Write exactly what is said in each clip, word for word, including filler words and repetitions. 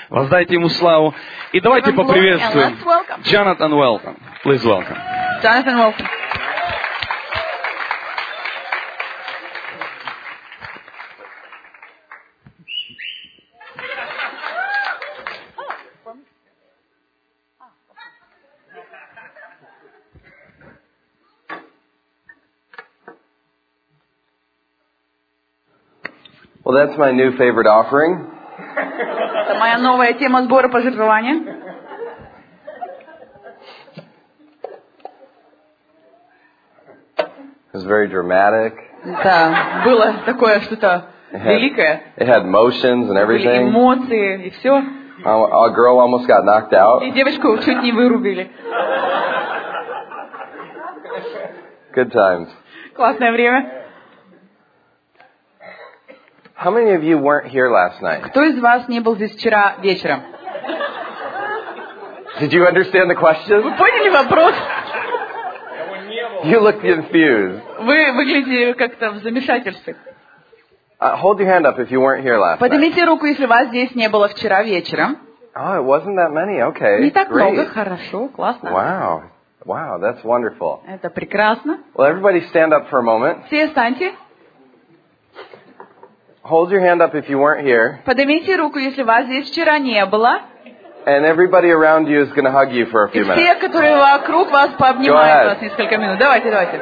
Воздайте ему славу. И давайте поприветствуем Jonathan Welton. Please welcome. Jonathan Welton. Well, that's my new favorite offering. Это моя новая тема сбора пожертвования. It was very dramatic. Это было такое что-то великое. It had motions and Были everything. эмоции и все. A girl almost got knocked out. И девочку чуть не вырубили. Good times. Классное время. How many of you weren't here last night? Кто из вас не был здесь вчера вечером? Did you understand the question? Вы поняли вопрос? You look confused. Вы выглядите как-то в замешательстве. Uh, hold your hand up if you weren't here last night. Поднимите руку, если вас здесь не было вчера вечером. Oh, it wasn't that many. Okay. Не так Great. много, хорошо, классно. Wow. Wow, that's wonderful. Это прекрасно. Well, everybody stand up for a moment. Все встаньте. Hold your hand up if you weren't here. Поднимите руку, если вас здесь вчера не было. And everybody around you is going to hug you for a И few minutes. все, которые вокруг вас, пообнимают вас несколько минут. Давайте, давайте.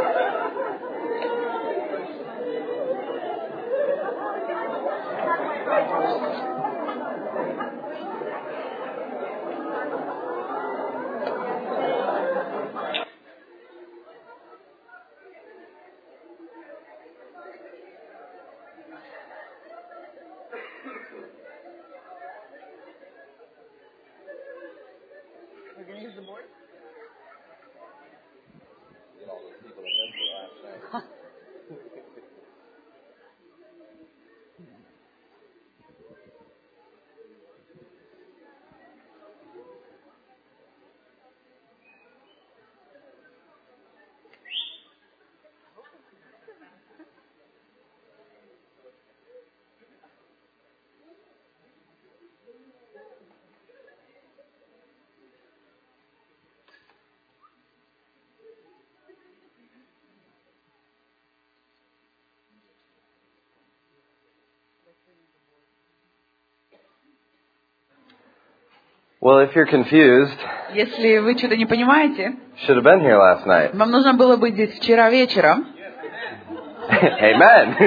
Well, if you're confused, Если вы что-то не понимаете, should have been here last night. вам нужно было быть здесь вчера вечером. Amen.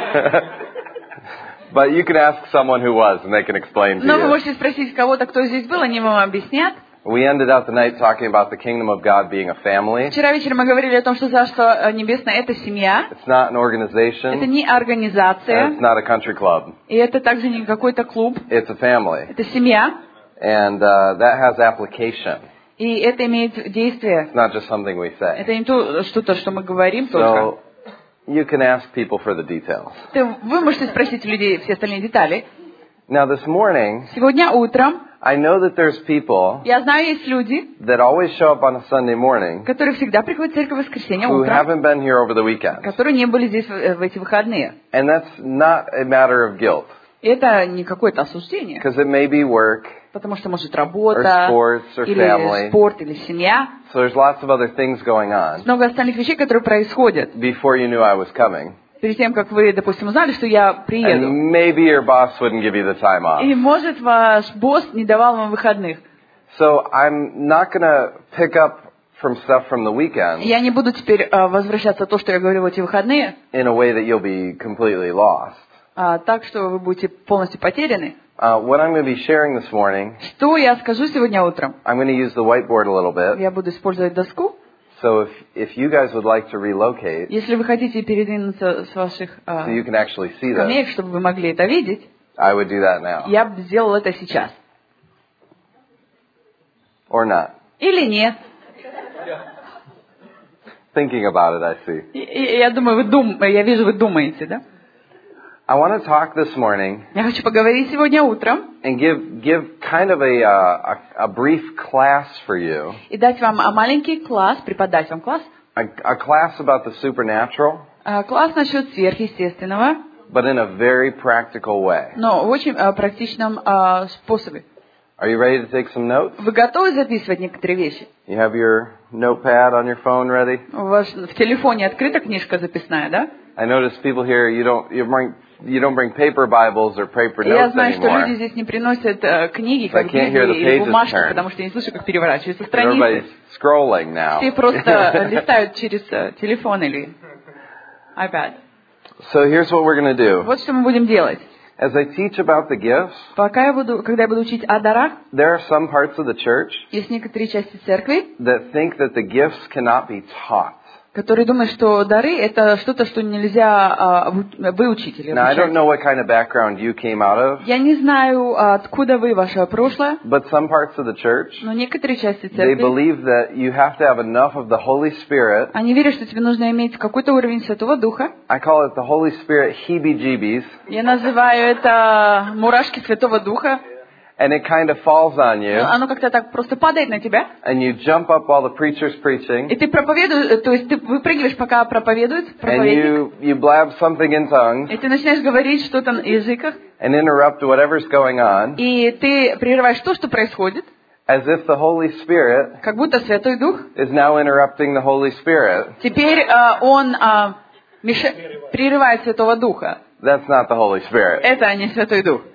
But you can ask someone who was, and they can explain to Но вы you. можете спросить кого-то, кто здесь был, они вам объяснят. We ended out the night talking about the kingdom of God being a family. Вчера вечером мы говорили о том, что Царство Небесное — это семья, It's not an это organization, не and организация, it's not a country club. и это также не какой-то клуб, It's a family. это семья, And uh, that has application. и это имеет действие. It's not just something we say. Это не то что-то, что мы говорим только. So you can ask people for the details. Ты- Вы можете спросить у людей все остальные детали. Now this morning, Сегодня утром, I know that there's people я знаю, есть люди, that always show up on a Sunday morning которые всегда приходят в церковь в воскресенье who утром, haven't been here over the weekend. которые не были здесь в в эти выходные. And that's not a matter of guilt, И это не какое-то осуждение, because it may be work, потому что, может, or работа, sports, or или family. спорт, или семья. So there's lots of other things going on. Много остальных вещей, которые происходят Before you knew I was coming. перед тем, как вы, допустим, узнали, что я приеду. And maybe your boss wouldn't give you the time off. И, может, ваш босс не давал вам выходных. So I'm not going to pick up from stuff from the weekend Я не буду теперь а, возвращаться то, что я говорю в эти выходные, in a way that you'll be completely lost. а, так, что вы будете полностью потеряны. Uh, what I'm going to be sharing this morning, Что я скажу сегодня утром? I'm going to use the whiteboard a little bit. Я буду использовать доску. So if, if you guys would like to relocate, Если вы хотите передвинуться с ваших а, so you can actually see this, скамеек, чтобы вы могли это видеть, I would do that now. я бы сделал это сейчас. Or not. Или нет. Thinking about it, I see. И- и- Я думаю, вы дум... я вижу, вы думаете, да? I want to talk this morning Я хочу поговорить сегодня утром and give give kind of a, uh, a a brief class for you, и дать вам а, маленький класс, преподать вам класс, a, a class about the supernatural, а, класс насчет сверхъестественного, but in a very practical way. но в очень а, практичном а, способе. Are you ready to take some notes? Вы готовы записывать некоторые вещи? You have your notepad on your phone ready? У вас в телефоне открыта книжка записная, да? I notice people here, you don't, you bring, you don't bring paper Bibles or paper Я notes знаю, что anymore. люди здесь не приносят э, книги, So I как can't hear the Библии или pages бумажки, turn. потому что я не слышу, как переворачиваются Everybody's страницы. scrolling now. Все просто листают через э, телефон или iPad. So here's what we're going to do. Вот что мы будем делать. As I teach about the gifts, Пока я буду, когда я буду учить о дарах, there are some parts of the church есть некоторые части церкви, that think that the gifts cannot be taught. которые думают, что дары — это что-то, что нельзя а, выучить или Now, I don't обучать. know what kind of background you came out of, Я не знаю, откуда вы, ваше прошлое, but some parts of the church, но некоторые части they церкви, believe that you have to have enough of the Holy Spirit. они верят, что тебе нужно иметь какой-то уровень Святого Духа. I call it the Holy Spirit heebie-jeebies, Я называю это мурашки Святого Духа. and it kind of falls on you, Оно как-то так просто падает на тебя. and you jump up while the preacher's preaching, И ты проповедуешь, то есть ты выпрыгиваешь, пока проповедует and проповедник. you, you blab something in tongues, И ты начинаешь говорить что-то на языках. and interrupt whatever's going on, И ты прерываешь то, что происходит. as if the Holy Spirit Как будто Святой Дух. is now interrupting the Holy Spirit. Теперь э, он э, меша... прерывает Святого Духа. That's not the Holy Spirit. Это не Святой Дух.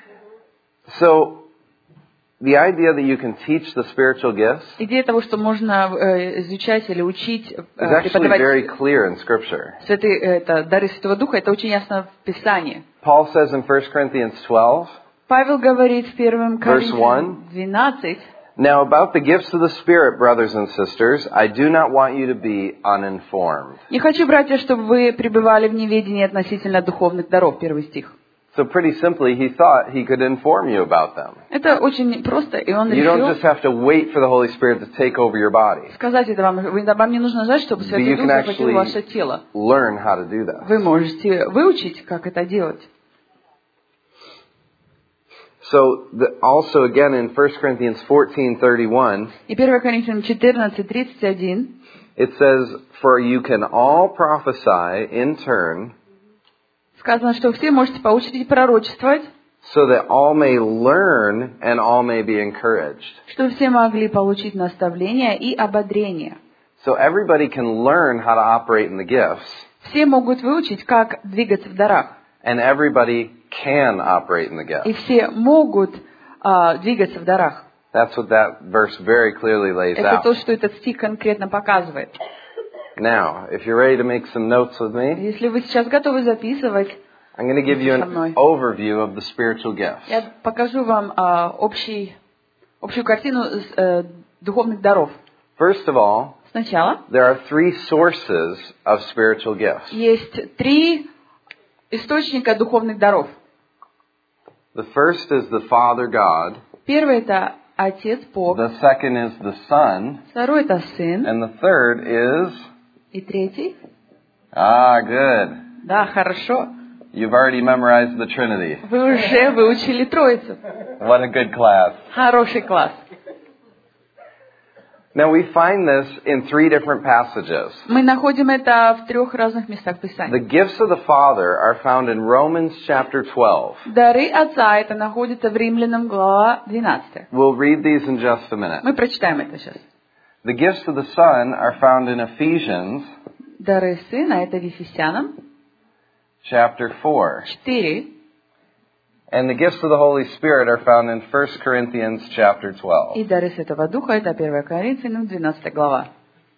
So, the idea that you can teach the spiritual gifts Идея того, что можно э, изучать или учить, is э, actually преподавать very clear in Scripture. святые, это, дары Святого Духа, это очень ясно в Писании. Paul says in First Corinthians twelve, Павел говорит в первом Verse Коринфянам двенадцать. now about the gifts of the Spirit, brothers and sisters, I do not want you to be uninformed. Не хочу, братья, чтобы вы пребывали в неведении относительно духовных даров, первый стих. So pretty simply, he thought he could inform you about them. Это очень просто, и он You don't решил just have to wait for the Holy Spirit to take over your body. сказать это вам. Вы, вам не нужно ждать, чтобы You Святой Дух can захватил actually ваше тело. learn how to do that. Вы можете выучить, как это делать. So the, also again in First Corinthians fourteen thirty-one, И первое Коринфянам четырнадцать тридцать один it says, "For you can all prophesy in turn, сказано, что все можете по очереди пророчествовать, so that all may learn and all may be encouraged." чтобы все могли получить наставление и ободрение. So everybody can learn how to operate in the gifts, Все могут выучить, как двигаться в дарах. and everybody can operate in the И gifts. все могут а, двигаться в дарах. That's what that verse very clearly lays Это out. то, что этот стих конкретно показывает. Now, if you're ready to make some notes with me, Если вы сейчас готовы записывать, I'm going to give you со an мной. overview of the spiritual gifts. Я покажу вам а, общий, общую картину э, духовных даров. First of all, Сначала there are three sources of spiritual gifts. есть три источника духовных даров. The first is the Father God. Первый — это Отец Бог. The second is the Son. Второй — это Сын. And the third is... И третий. Ah, good. Да, хорошо. You've already memorized the Trinity. Вы уже выучили Троицу. What a good class. Хороший класс. Now we find this in three different passages. Мы находим это в трех разных местах The Писания. gifts of the Father are found in Romans chapter twelve. Дары Отца — это находится в Римлянам, глава двенадцать. We'll read these in just a minute. Мы прочитаем это сейчас. The gifts of the Son are found in Ephesians Дары Сына — это в Ефесянам chapter four. четыре. And the gifts of the Holy Spirit are found in First Corinthians chapter twelve. И дары Святого Духа — это первое Коринфянам, двенадцатая глава.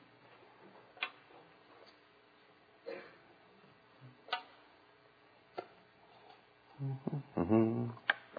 Mm-hmm.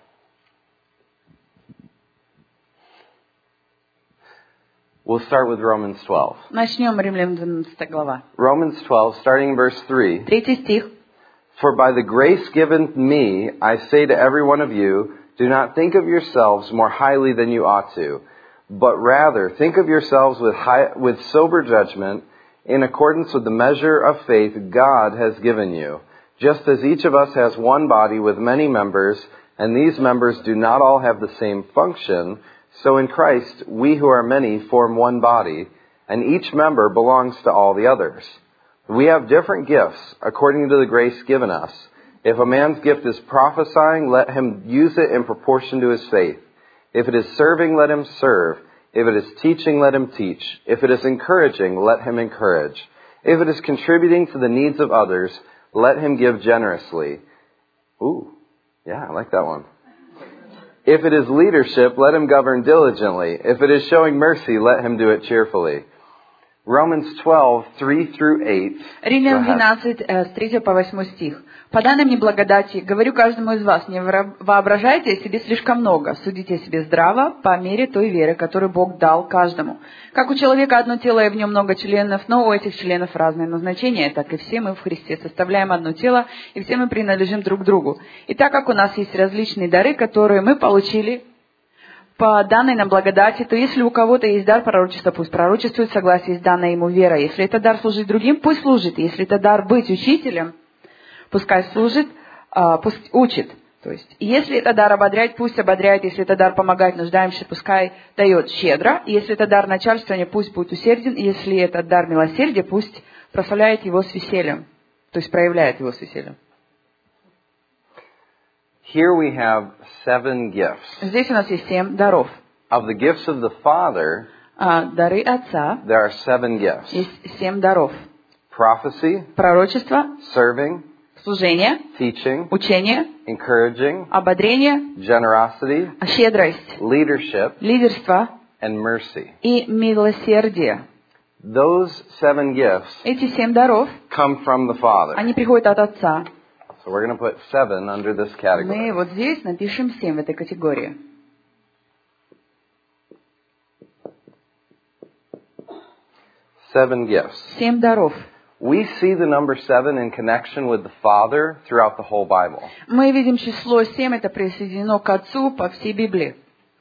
We'll start with Romans twelve. Начнем Римлянам двенадцатая глава. Romans twelve, starting in verse three. Третий стих. For by the grace given me, I say to every one of you, do not think of yourselves more highly than you ought to, but rather think of yourselves with high, with sober judgment, in accordance with the measure of faith God has given you. Just as each of us has one body with many members, and these members do not all have the same function, so in Christ we who are many form one body, and each member belongs to all the others. We have different gifts according to the grace given us. If a man's gift is prophesying, let him use it in proportion to his faith. If it is serving, let him serve. If it is teaching, let him teach. If it is encouraging, let him encourage. If it is contributing to the needs of others, let him give generously. Ooh, yeah, I like that one. If it is leadership, let him govern diligently. If it is showing mercy, let him do it cheerfully. Romans twelve, three through eight. Римлянам двенадцать, с третьего по восьмой стих. «По данной мне благодати, говорю каждому из вас, не воображайте о себе слишком много, судите о себе здраво, по мере той веры, которую Бог дал каждому. Как у человека одно тело, и в нем много членов, но у этих членов разные назначения, так и все мы в Христе составляем одно тело, и все мы принадлежим друг другу. И так как у нас есть различные дары, которые мы получили по данной нам благодати, то если у кого-то есть дар пророчества, пусть пророчествует в согласии с данной ему верой. Если это дар служить другим, пусть служит. Если это дар быть учителем, пускай служит, пусть учит. То есть, если это дар ободрять, пусть ободряет. Если это дар помогать нуждаемся, пускай дает щедро. Если это дар начальствования, пусть будет усерден. Если это дар милосердия, пусть прославляет его с весельем. То есть, проявляет его с весельем. Here we have seven gifts. Здесь у нас есть семь даров. Of the gifts of the Father, а, дары Отца, there are seven gifts. Есть семь даров. Prophecy, пророчество, serving, служение, teaching, учение, encouraging, ободрение, generosity, щедрость, leadership, лидерство and mercy. И милосердие. Those seven gifts Эти семь даров, come from the Father. Они приходят от Отца. So we're going to put seven under this category. Мы вот здесь напишем семь в этой категории. Seven gifts. Семь даров. We see the number seven in connection with the Father throughout the whole Bible. Мы видим число семь, это присоединено к Отцу по всей Библии.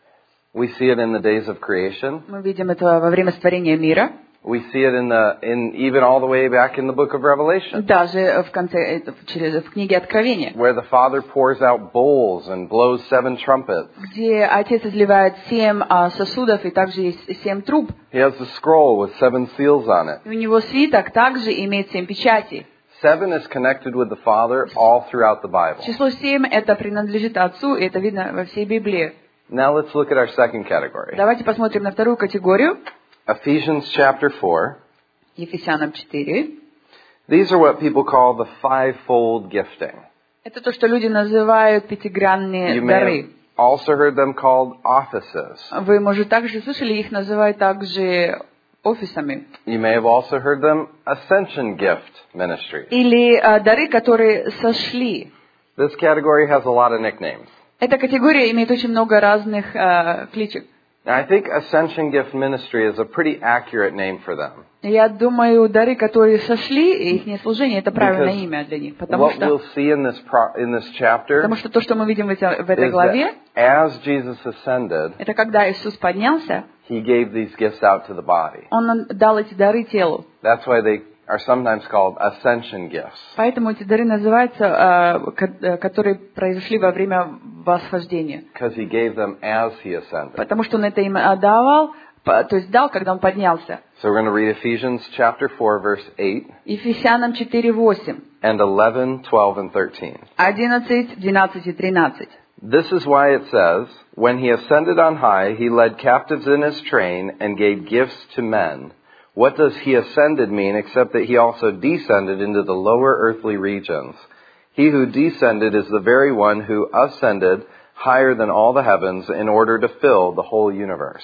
We see it in the days of creation. Мы видим это во время сотворения мира. We see it in the in even all the way back in the book of Revelation. Даже в конце через в книге Откровения. Where the Father pours out bowls and blows seven trumpets. Где Отец изливает семь сосудов и также есть семь труб. He has the scroll with seven seals on it. И у него свиток также имеет семь печатей. Seven is connected with the Father all throughout the Bible. Число семь это принадлежит Отцу, и это видно во всей Библии. Now let's look at our second category. Давайте посмотрим на вторую категорию. Ephesians chapter four. Ефесянам четыре. These are what people call the fivefold gifting. Это то, что люди называют пятигранные You дары. may have also heard them called offices. Вы, может, также слышали, их называют также офисами. You may have also heard them ascension gift ministry. Или uh, дары, которые сошли. This category has a lot of nicknames. Эта категория имеет очень много разных uh, кличек. I think ascension gift ministry is a pretty accurate name for them. Я думаю, дары, которые сошли, и их служение, это правильное имя для них, потому что, we'll see in this pro, in this chapter потому что то, что мы видим в, этой, в этой главе, as Jesus ascended, это когда Иисус поднялся, He gave these gifts out to the body. Он дал эти дары телу. That's why they are sometimes called ascension gifts. Поэтому эти дары называются, которые произошли во время восхождения. Because He gave them as He ascended. Потому что Он это им давал, то есть дал, когда Он поднялся. So we're going to read Ephesians chapter four, verse eight. Ефесянам четыре восемь. And eleven, twelve, and thirteen. одиннадцать, двенадцать и тринадцать. This is why it says, when He ascended on high, He led captives in His train and gave gifts to men. What does He ascended mean except that He also descended into the lower earthly regions? He who descended is the very one who ascended higher than all the heavens in order to fill the whole universe.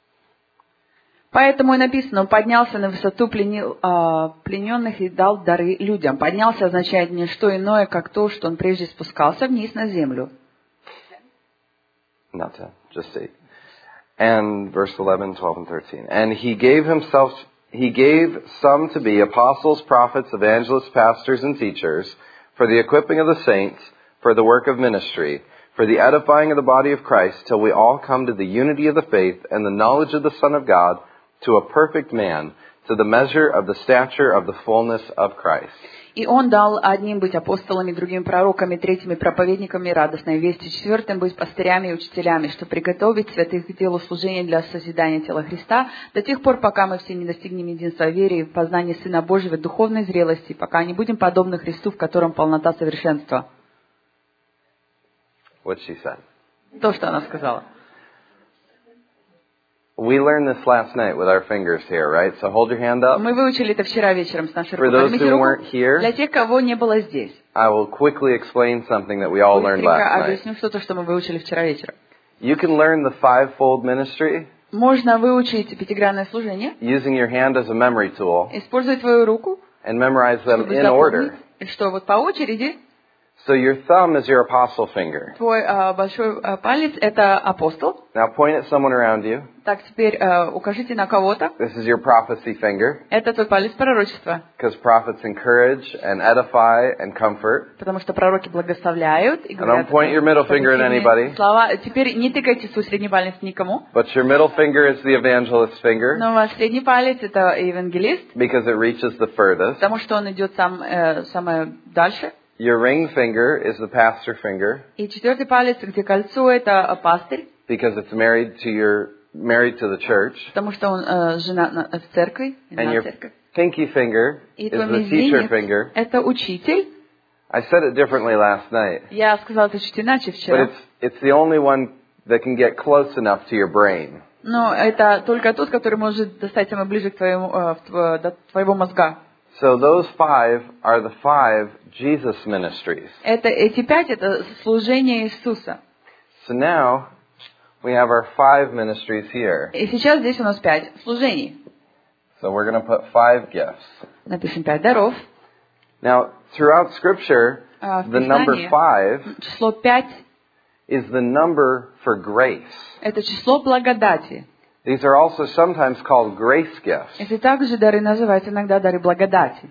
Поэтому и написано, Он поднялся на высоту пленил, а, плененных и дал дары людям. Поднялся означает не что иное, как то, что Он прежде спускался вниз на землю. Not ten, just eight. And verse eleven, twelve, and thirteen. And He gave Himself... He gave some to be apostles, prophets, evangelists, pastors, and teachers, for the equipping of the saints, for the work of ministry, for the edifying of the body of Christ, till we all come to the unity of the faith and the knowledge of the Son of God, to a perfect man, to the measure of the stature of the fullness of Christ. И Он дал одним быть апостолами, другим пророками, третьими проповедниками радостной вести, четвертым быть пастырями и учителями, чтобы приготовить святых к делу служения для созидания тела Христа, до тех пор, пока мы все не достигнем единства веры и в познании Сына Божьего, духовной зрелости, пока не будем подобны Христу, в котором полнота совершенства. What she said. То, что она сказала. We learned this last night with our fingers here, right? So hold your hand up. Мы выучили это вчера вечером с нашей For рукой. those Поднимите who руку. weren't here, Для тех, кого не было здесь. I will quickly explain something that we all learned Быстренько last night. объясню что-то, что мы выучили вчера вечером. You can learn the fivefold ministry Можно выучить пятигранное служение, using your hand as a memory tool используя твою руку, and memorize them чтобы in запомнить, order. что вот по очереди So your thumb is your apostle finger. твой а, большой а, палец – это апостол. Now point at someone around you. Так, теперь а, укажите на кого-то. This is your prophecy finger, Это твой палец пророчества, because prophets encourage and edify and comfort. потому что пророки благословляют и And говорят don't point your middle finger at позитивные anybody. слова. Теперь не тыкайте свой средний палец никому, But your middle finger is the evangelist's finger, но ваш средний палец – это евангелист, because it reaches the furthest. потому что он идет сам, э, самое дальше. Your ring finger is the pastor finger, И четвертый палец, где кольцо – это пастырь, because it's married to your married to the church. потому что он э, женат на, в церкви, And на your церковь. pinky finger И is твой the teacher мизинец finger. – это учитель. I said it differently last night, Я сказала это чуть иначе but вчера. it's it's the only one that can get close enough to your brain. Но это только тот, который может достать самое ближе к твоему, э, в тво- до твоего мозга. So those five are the five Jesus ministries. Это, эти пять – это служение Иисуса. So now we have our five ministries here. И сейчас здесь у нас пять служений. So we're going to put five gifts. Напишем пять даров. Now, throughout Scripture, А в the number Писании five число пять is the number for grace. – это число благодати. These are also sometimes called grace gifts. Эти также дары называются иногда дары благодати.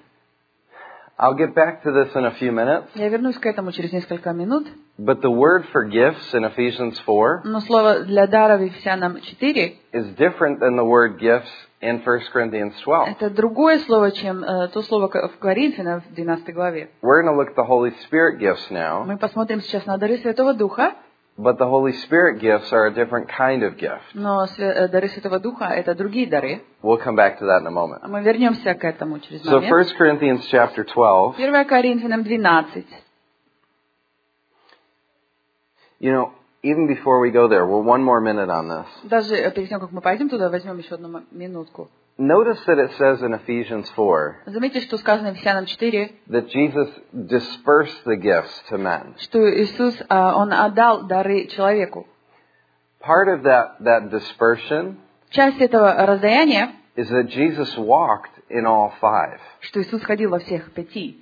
I'll get back to this in a few minutes, Я вернусь к этому через несколько минут. but the word for gifts in Ephesians four Но слово для даров в Ефесянам четыре is different than the word gifts in First Corinthians twelve. это другое слово, чем э, то слово к- в Коринфянам в двенадцатой главе. We're going to look at the Holy Spirit gifts now, Мы посмотрим сейчас на дары Святого Духа, but the Holy Spirit gifts are a different kind of gift. но свя- э, дары Святого Духа – это другие дары. We'll come back to that in a moment. Мы вернемся к этому через So момент. First Corinthians chapter twelve, первое Коринфянам двенадцать. you know, even before we go there, we're one more minute on this. Даже э, перед тем, как мы пойдем туда, возьмем еще одну м- минутку. Notice that it says in Ephesians four Заметьте, что сказано в Ефесянам четыре, that Jesus dispersed the gifts to men. что Иисус, а, Он отдал дары человеку. Part of that, that dispersion Часть этого раздаяния, is that Jesus walked in all five. что Иисус ходил во всех пяти.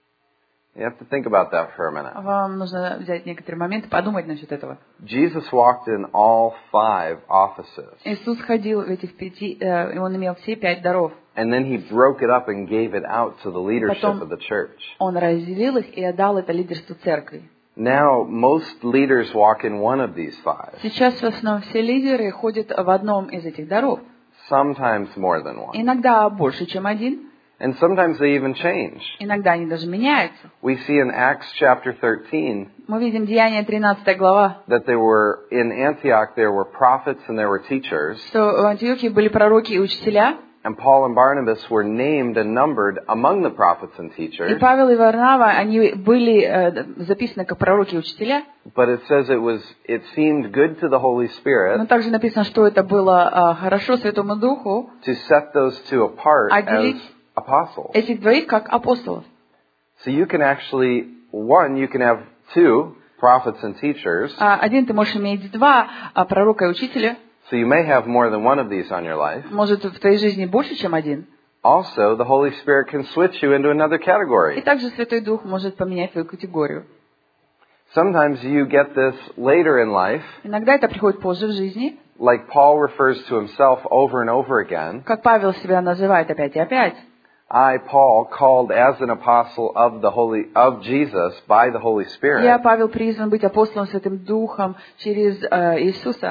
You have to think about that for a minute. Вам нужно взять некоторые моменты, подумать насчет этого. Jesus walked in all five offices. Иисус ходил в этих пяти, э, и Он имел все пять даров. And then he broke it up and gave it out to the leadership Потом of the church. Он разделил их и отдал это лидерству церкви. Now, most leaders walk in one of these five, Сейчас в основном все лидеры ходят в одном из этих даров. sometimes more than one. Иногда больше, чем один. And sometimes they even change. Иногда они даже меняются. We see in Acts chapter thirteen Мы видим Деяния тринадцатая глава, that there were, in Antioch, there were prophets and there were teachers. что в Антиохии были пророки и учителя, And Paul and Barnabas were named and numbered among the prophets and и teachers. Павел и Варнава, они были э, записаны как пророки и учителя, But it says it was, it seemed good to the Holy но Spirit также написано, что это было э, хорошо Святому Духу to set those two apart as отделить apostles. этих двоих как апостолов. So you can actually, one, you can have two prophets and teachers. А один ты можешь иметь два а пророка и учителя, So you may have more than one of these on your life. может в твоей жизни больше, чем один. Also, the Holy Spirit can switch you into another И category. также Святой Дух может поменять твою категорию. Sometimes you get this later in life, Иногда это приходит позже в жизни, like Paul refers to himself over and over again. как Павел себя называет опять и опять. I, Paul, called as an apostle of the Holy of Jesus by the Holy Я, Spirit. Павел, призван быть апостолом Святым Духом через э, Иисуса.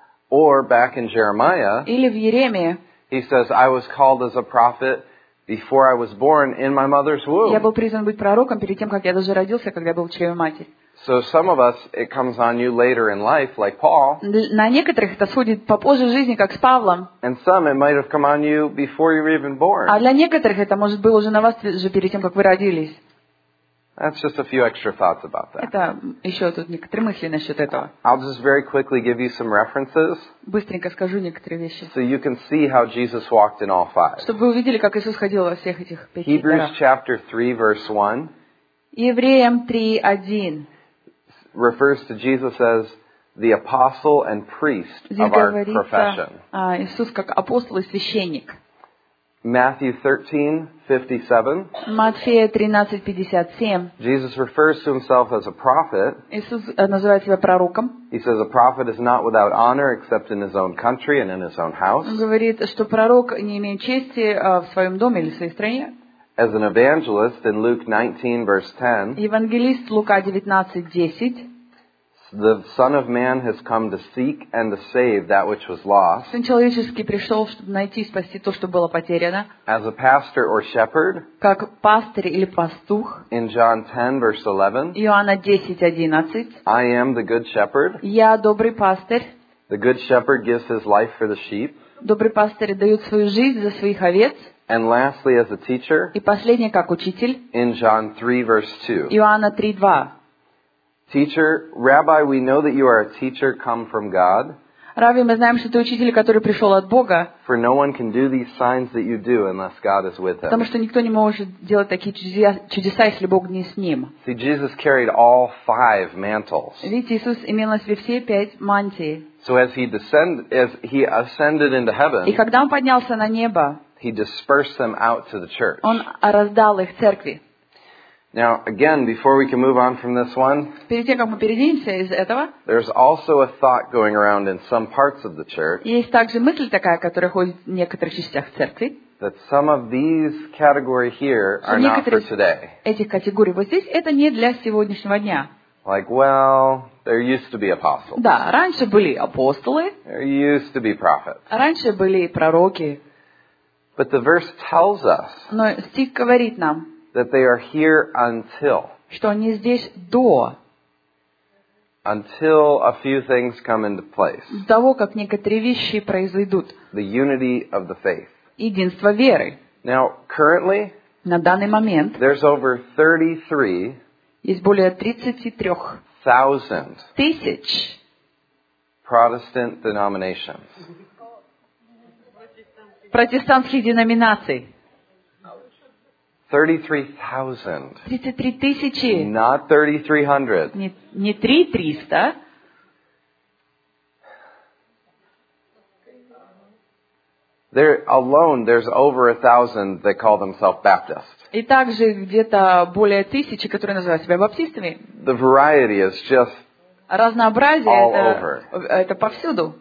Or back in Jeremiah, Или в Еремии. he says, I was called as a prophet before I was born in my mother's Я womb. был призван быть пророком перед тем, как я даже родился, когда я был в чреве матери. So some of us, it comes on you later in life, like Paul, Д- На некоторых это сходит попозже в жизни, как с Павлом. and some it might have come on you before you were even born. А для некоторых это, может, было уже на вас же перед тем, как вы родились. That's just a few extra thoughts about that. Это еще тут некоторые мысли насчет этого. I'll just very quickly give you some references. Быстренько скажу некоторые вещи. So you can see how Jesus walked in all five. Чтобы вы увидели, как Иисус ходил во всех этих пяти Hebrews дарах. chapter three, verse one. Евреям три один. Refers to Jesus as the apostle and priest Здесь of our говорится profession. а, Иисус как апостол и священник. Matthew thirteen fifty-seven. Матфея тринадцать пятьдесят семь. Jesus refers to himself as a prophet. Иисус называет себя пророком. He says a prophet is not without honor except in his own country and in his own house. Он говорит, что пророк не имеет чести в своем доме или в своей стране. As an evangelist in Luke nineteen verse ten. Евангелист Лука девятнадцать десять. The Son of Man has come to seek and to save that which was lost. Сын человеческий пришел, чтобы найти и спасти то, что было потеряно. As a pastor or shepherd. Как пастырь или пастух. In John ten verse eleven. Иоанна десять одиннадцать. I am the good shepherd. Я добрый пастырь. The good shepherd gives his life for the sheep. Добрый пастырь дает свою жизнь за своих овец. And lastly, as a teacher. И последний как учитель. In John three verse two. Иоанна три два. Teacher, Rabbi, we know that you are a teacher come from God. Рави, мы знаем, что ты учитель, который пришел от Бога. For no one can do these signs that you do unless God is with him. Потому что никто не может делать такие чудеса, если Бог не с ним. See, Jesus carried all five mantles. Видите, Иисус имел на себе все пять мантий. So as he descend, as he ascended into heaven. И когда он поднялся на небо, he dispersed them out to the church. Он раздал их церкви. Now, again, before we can move on from this one, перед тем, как мы передвинемся из этого, there's also a thought going around in some parts of the church. Есть также мысль такая, которая ходит в некоторых частях церкви. That some of these category here are not for today. Этих категорий вот здесь это не для сегодняшнего дня. Like, well, there used to be apostles. Да, раньше были апостолы. There used to be prophets. Раньше были пророки. But the verse tells us. Но стих говорит нам. That they are here until. Что они здесь до. Until a few things come into place. До того, как некоторые вещи произойдут. The unity of the faith. Единство веры. Now, currently. На данный момент. There's over thirty-three. Есть более тридцать три. Thousand. Тысяч. Protestant denominations. Протестантских деноминаций. Thirty-three thousand. Тридцать три тысячи. Not thirty-three hundred. Не, не три триста. There alone, there's over a thousand that call themselves Baptists. И также где-то более тысячи, которые называют себя баптистами. The variety is just разнообразие all это, over. это повсюду.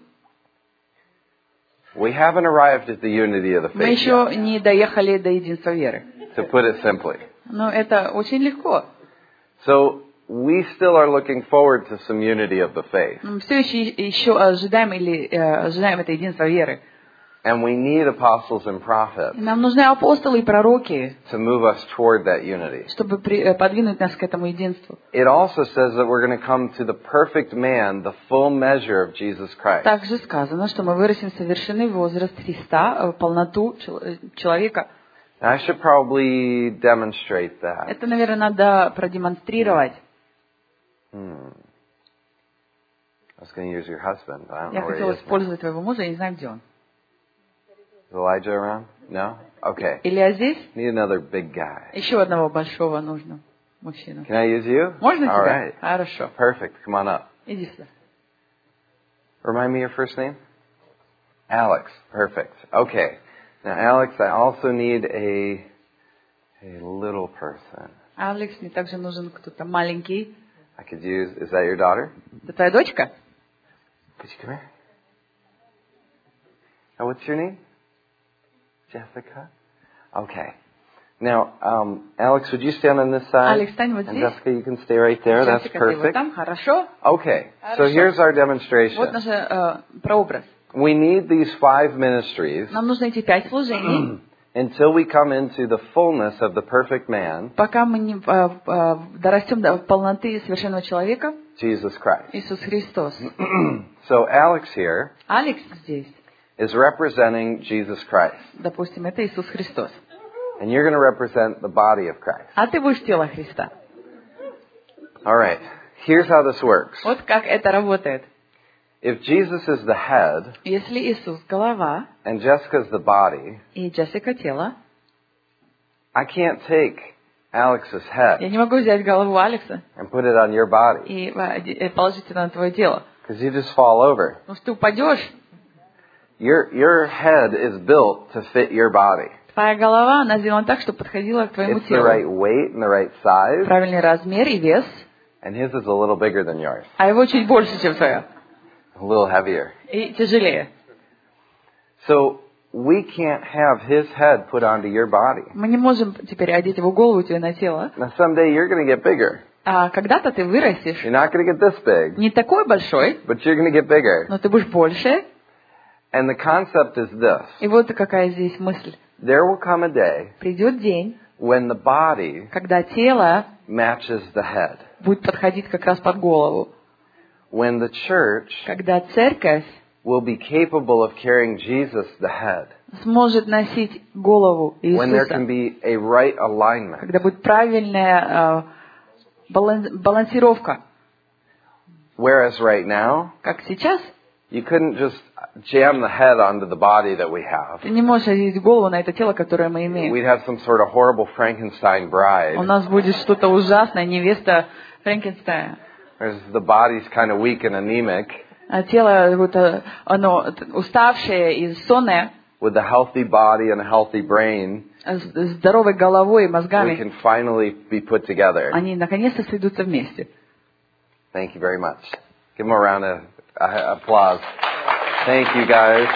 We haven't arrived at the unity of the faith. Мы еще не доехали до единства веры. To put it simply. Но это очень легко. So we still are looking forward to some unity of the faith. Мы все еще, еще ожидаем или ожидаем это единство веры. And we need apostles and prophets. Нам нужны апостолы и пророки. To move us toward that unity. Чтобы подвинуть нас к этому единству. It also says that we're going to come to the perfect man, the full measure of Jesus Christ. Также сказано, что мы вырастем в совершенный возраст Христа, полноту человека. I should probably demonstrate that. Это, наверное, надо продемонстрировать. Hmm. I was going to use your husband, but I don't Я know where хотела he is. использовать твоего мужа, я не знаю, где он. Is Elijah around? No? Okay. Илья здесь? Need another big guy. Еще одного большого нужно мужчину. Can I use you? Можно All тебя? right. Хорошо. Perfect. Come on up. Иди сюда. Remind me your first name? Alex. Perfect. Okay. Now, Alex, I also need a a little person. Алекс, мне также нужен кто-то маленький. I could use. Is that your daughter? Это твоя дочка? Could you come here? Oh, what's your name? Jessica. Okay. Now, um, Alex, would you stand on this side? Алекс, стань вот здесь. And Jessica, you can stay right there. That's Jessica, ты вот perfect. там. Хорошо. Okay. So Хорошо. here's our demonstration. Вот наш э, прообраз. We need these five ministries Нам нужно эти пять служений, until we come into the fullness of the perfect man, пока мы не э, э, дорастем до полноты совершенного человека, Jesus Christ. Иисус Христос. So Alex here Алекс здесь, is representing Jesus Christ. допустим, это Иисус Христос. And you're going to represent the body of Christ. А ты будешь тело Христа. All right. Here's how this works. Вот как это работает. If Jesus is the head, Если Иисус голова and Jessica's the body, и Джессика тело, I can't take Alex's head я не могу взять голову Алекса and put it on your body, и э, положить это на твое тело. because you just fall over. Потому что ты упадешь. Your your head is built to fit your body. Твоя голова, она сделана так, чтобы подходила к твоему It's the телу. right weight and the right size, Правильный размер и вес, and his is a little bigger than yours, а его чуть больше, чем твоя. a little heavier. И тяжелее. So we can't have his head put onto your body. Мы не можем теперь одеть его голову тебе на тело. Now someday you're going to get bigger. А когда-то ты вырастешь. You're not going to get this big, Не такой большой, but you're going to get bigger. но ты будешь больше. And the concept is this. И вот какая здесь мысль. There will come a day Придет день, when the body когда тело matches the head. будет подходить как раз под голову. When the church Когда церковь will be capable of carrying Jesus, the head. сможет носить голову When there can Иисуса. be a right alignment. Когда будет правильная э, балан- балансировка. Whereas right now, Как сейчас, you couldn't just jam the head onto the body that we have. ты не можешь одеть голову на это тело, которое мы имеем. We'd have some sort of horrible Frankenstein У bride. нас будет что-то ужасное, невеста Франкенстайна. Whereas the body's kind of weak and anemic. А тело, вот, э, оно уставшее и сонное, With a healthy body and a healthy brain, с здоровой головой и we мозгами, can finally be put together. они наконец-то сойдутся вместе. Thank you very much. Give them a round of uh, applause. Thank you, guys.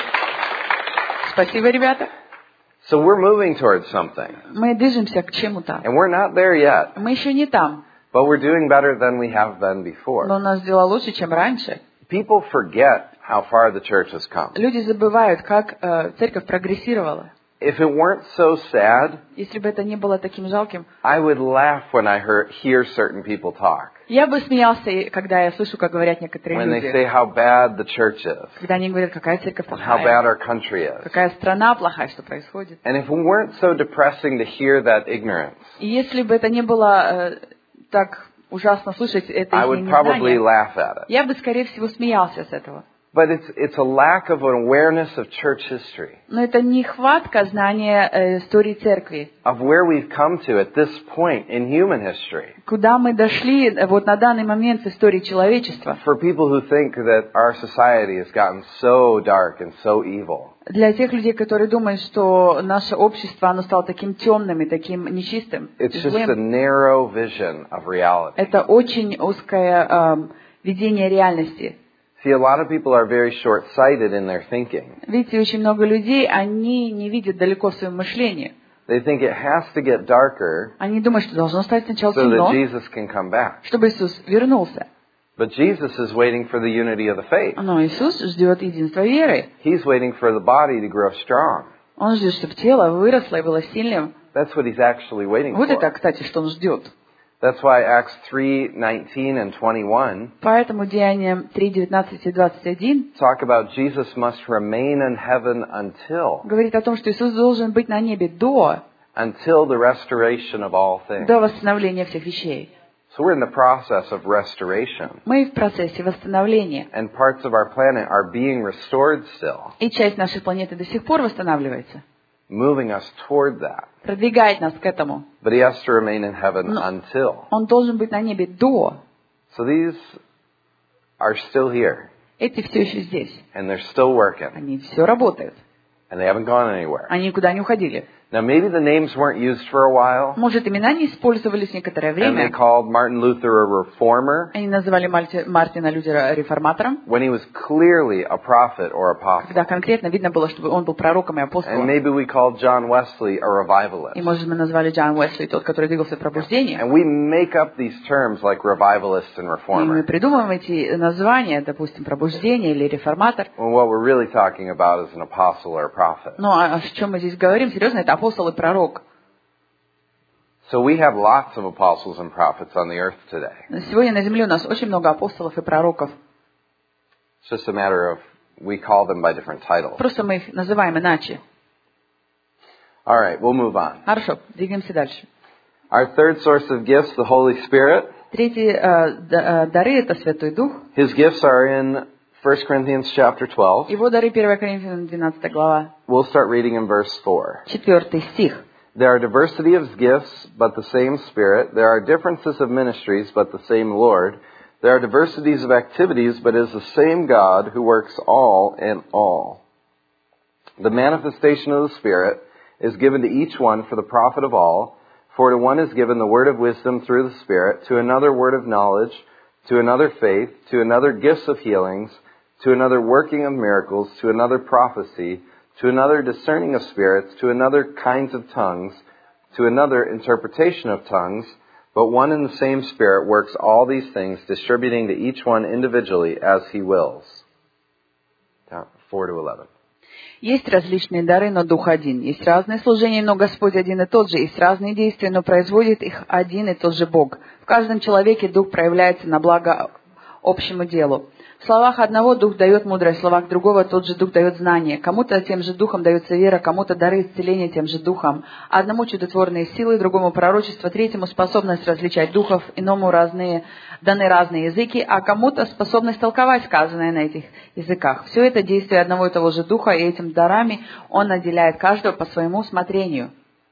Спасибо, ребята. So we're moving towards something. Мы движемся к чему-то. And we're not there yet. Мы еще не там, But we're doing better than we have been before. но у нас дела лучше, чем раньше. People forget how far the church has come. Люди забывают, как э, церковь прогрессировала. If it weren't so sad, Если бы это не было таким жалким, I would laugh when I hear, hear certain people talk. я бы смеялся, и когда я слышу, как говорят некоторые When they люди. say how bad the church is. Когда они говорят, какая церковь And how bad плохая, our country is. какая страна плохая, что происходит. And if it weren't so depressing to hear that ignorance, И если бы это не было э, так ужасно слышать это I их would probably незнание, laugh at it. я бы, скорее всего, смеялся с этого. But it's, it's a lack of an awareness of church history. Но это нехватка знания э, истории церкви. Of where we've come to at this point in human history. Куда мы дошли э, вот на данный момент в истории человечества. For people who think that our society has gotten so dark and so evil. Для тех людей, которые думают, что наше общество оно стало таким темным и таким нечистым, It's just злым, a narrow vision of reality. это очень узкое э, видение реальности. See, a lot of people are very short-sighted in their thinking. Видите, очень много людей, они не видят далеко в своем мышлении. They think it has to get darker Они думают, что должно стать сначала so that темно, Jesus can come back. чтобы Иисус вернулся. But Jesus is waiting for the unity of the faith. Но Иисус ждет единства веры. He's waiting for the body to grow strong. Он ждет, чтобы тело выросло и было сильным. That's what he's actually waiting Вот это, for. кстати, что он ждет. That's why Acts three nineteen and twenty-one Поэтому Деяниям три, девятнадцать и двадцать один talk about Jesus must remain in heaven until говорит о том, что Иисус должен быть на небе до, until the restoration of all things. до восстановления всех вещей. So we're in the process of restoration. Мы в процессе восстановления. And parts of our planet are being restored still, И часть нашей планеты до сих пор восстанавливается. moving us toward that. Продвигает нас к этому. But he has to remain in heaven No. until. Он должен быть на небе до. So these are still here, Эти все еще здесь. and they're still working, Они все работают. and they haven't gone anywhere. Они никуда не уходили. Now maybe the names weren't used for a while, Может, имена не использовались некоторое and they время. called Martin Luther a reformer, Они называли Марти- Мартина Лютера реформатором, when he was clearly a prophet or apostle. когда конкретно видно было, что он был пророком и And апостолом. maybe we called John Wesley a revivalist. И, может, мы назвали Джон Уэсли, тот, который двигался в пробуждении. And we make up these terms like revivalist and И мы reformer. придумываем эти названия, допустим, пробуждение или реформатор. When what we're really talking about is an apostle or a prophet. Ну, а о чем мы здесь говорим? Серьезно, это апостол и пророк. So we have lots of apostles and prophets on the earth today. Сегодня на земле у нас очень много апостолов и пророков. It's just a matter of we call them by different titles. Просто мы их называем иначе. All right, we'll move on. Хорошо, двигаемся дальше. Our third source of gifts, the Holy Spirit. Третий э, дары — это Святой Дух. His gifts are in First Corinthians chapter twelve. Его дары первое Коринфянам двенадцатая глава. We'll start reading in verse four. Четвертый стих. There are diversity of gifts, but the same Spirit. There are differences of ministries, but the same Lord. There are diversities of activities, but it is the same God who works all in all. The manifestation of the Spirit is given to each one for the profit of all. For to one is given the word of wisdom through the Spirit, to another word of knowledge, to another faith, to another gifts of healings, to another working of miracles, to another prophecy, to another discerning of spirits, to another kinds of tongues, to another interpretation of tongues. But one and the same Spirit works all these things, distributing to each one individually as He wills. four to eleven. Есть различные дары, но Дух один. Есть разные служения, но Господь один и тот же. Есть разные действия, но производит их один и тот же Бог. В каждом человеке Дух проявляется на благо общему делу. В словах одного Дух дает мудрость, в словах другого тот же Дух дает знание. Кому-то тем же Духом дается вера, кому-то дары исцеления тем же Духом. Одному чудотворные силы, другому пророчество, третьему способность различать духов, иному разные, даны разные языки, а кому-то способность толковать сказанное на этих языках. Все это действие одного и того же Духа, и этим дарами Он наделяет каждого по своему усмотрению.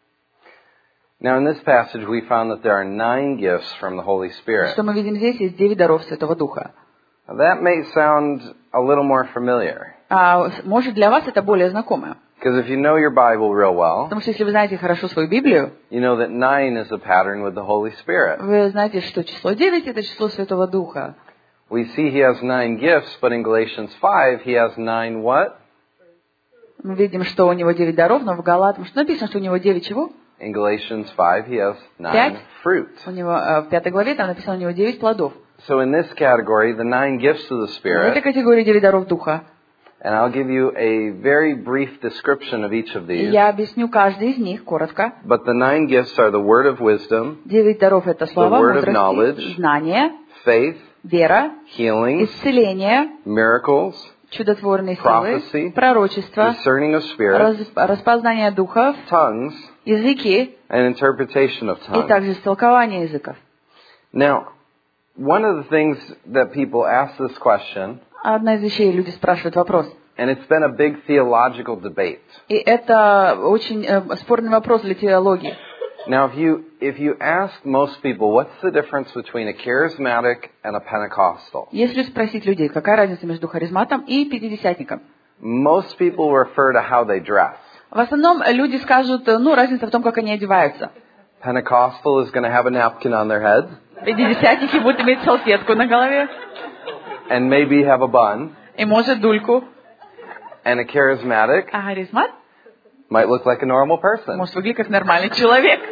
Now in this passage we found that there are nine gifts from the Holy Spirit. Что мы видим здесь, есть девять даров Святого Духа. That may sound a little more familiar. А, может, для вас это более знакомо. Because if you know your Bible real well, Потому что если вы знаете хорошо свою Библию, you know that nine is a pattern with the Holy Spirit. вы знаете, что число девять — это число Святого Духа. We see He has nine gifts, but in Galatians five He has nine what? Мы видим, что у него девять даров, но в Галатам что написано, что у него девять чего? In Galatians five He has nine Пять. fruit. У него э, в пятой главе там написано, у него девять плодов. So in this category, the nine gifts of the В Spirit, этой категории девять даров Духа. and I'll give you a very brief description of each of И these. я объясню каждый из них коротко. But the nine gifts are the word of wisdom, Девять даров — это слова, word of мудрости, knowledge, знание, faith, вера, healings, исцеление, miracles, чудотворные prophecy, силы, пророчество, discerning of spirits, раз- распознание духов, tongues, языки and interpretation of и tongues. также истолкование языков. Now, one of the things that people ask this question, Одна из вещей, люди спрашивают вопрос. and it's been a big theological debate. И это очень э, спорный вопрос для теологии. Now, if you if you ask most people, what's the difference between a charismatic and a Pentecostal? Если спросить людей, какая разница между харизматом и пятидесятником, Most people refer to how they dress. в основном люди скажут, ну, разница в том, как они одеваются. Pentecostal is going to have a napkin on their head Пятидесятники будут иметь салфетку на голове and maybe have a bun, и, может, дульку. and a charismatic А харизмат might look like a normal person. может выглядеть как нормальный человек.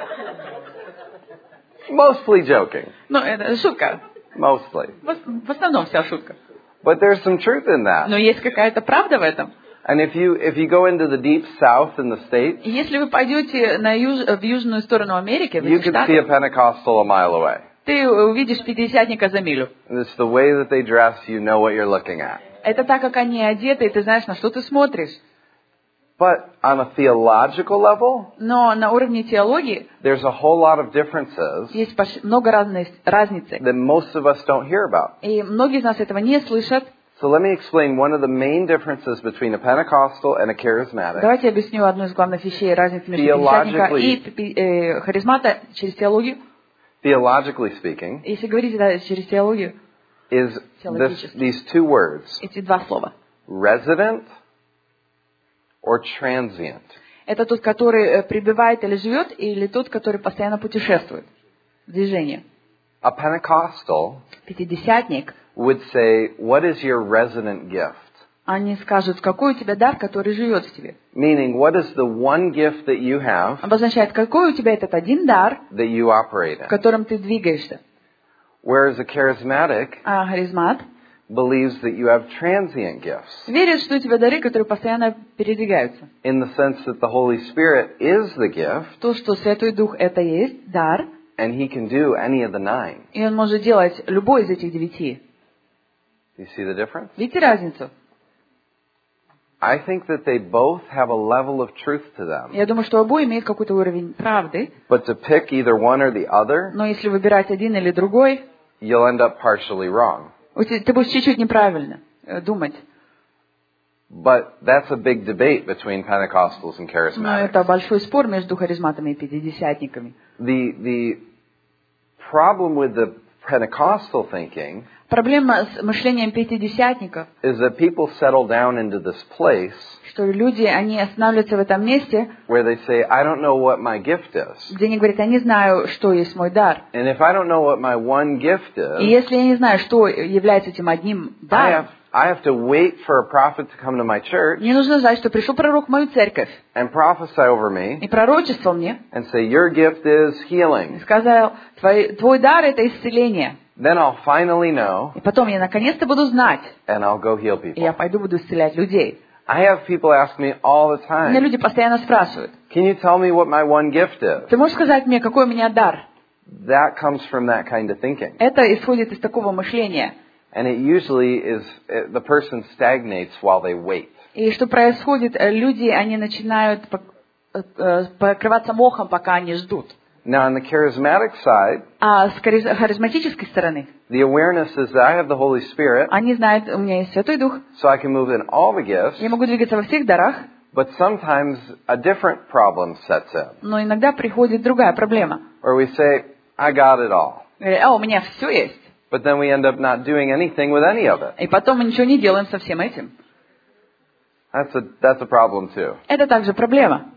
Mostly joking. Ну, это шутка. Mostly. В, в основном вся шутка. But there's some truth in that. Но есть какая-то правда в этом. And if you if you go into the deep south in the States, И если вы пойдете на юж, в южную сторону Америки, в you эти could see a штаты, Pentecostal a mile away. ты увидишь пятидесятника за милю. And it's the way that they dress, you know what you're looking at. Это так, как они одеты, и ты знаешь, на что ты смотришь. But on a theological level, Но на уровне теологии there's a whole lot of differences есть пош- много разной разницы. that most of us don't hear about. И многие из нас этого не слышат. So let me explain one of the main differences between a Pentecostal and a charismatic. Давайте я объясню одну из главных вещей, разницу между пятидесятника и пи- э, харизмата через теологию. Theologically speaking, Если говорить да, через теологию, is this, these two words, эти два слова. resident or transient. Это тот, который э, пребывает или живет, или тот, который постоянно путешествует. Движение. A Pentecostal Пятидесятник, would say, what is your resident gift? они скажут, какой у тебя дар, который живет в тебе. Meaning, what is the one gift that you have Обозначает, какой у тебя этот один дар, that you operate в in? котором ты двигаешься. Whereas a charismatic А харизмат believes that you have transient gifts верит, что у тебя дары, которые постоянно передвигаются. in the sense that the Holy Spirit is the gift То, что Святой Дух — это есть дар, and He can do any of the nine. и он может делать любой из этих девяти. Do you see the difference? Видите разницу? I think that they both have a level of truth to them. Я думаю, что обои имеют какой-то уровень правды. But to pick either one or the other, Но если выбирать один или другой, you'll end up partially wrong. ты будешь чуть-чуть неправильно думать. But that's a big debate between Pentecostals and charismatics. Но это большой спор между харизматами и пятидесятниками. The the problem with the Pentecostal thinking Проблема с мышлением пятидесятников, is that people settle down into this place что люди, они останавливаются в этом месте, where they say, I don't know what my gift is. где они говорят, я не знаю, что есть мой дар. And if I don't know what my one gift is, И если я не знаю, что является этим одним I даром, have, I have to wait for a prophet to come to my church мне нужно знать, что пришел пророк в мою церковь and prophesy over me и пророчествовал мне, and say, your gift is и healing. сказал, твой, твой дар — это исцеление. Then I'll finally know И потом я наконец-то буду знать, and I'll go heal и я people. пойду буду исцелять людей. I have people ask me all the Меня time, люди постоянно спрашивают, can you tell me what my one gift is? ты можешь сказать мне, какой у меня дар? That comes from that kind of thinking. Это исходит из такого мышления. And it usually is, the person stagnates while they wait. И что происходит, люди, они начинают покрываться мохом, пока они ждут. Now, on the charismatic side, А с харизматической стороны, the awareness is that I have the Holy Spirit, они знают, у меня есть Святой Дух, so I can move in all the gifts, я могу двигаться во всех дарах, but sometimes a different problem sets in, но иногда приходит другая проблема. where we say, I got it all. Говорят, а, у меня все есть. But then we end up not doing anything with any of it. И потом мы ничего не делаем со всем этим. That's a, that's a problem too. Это также проблема.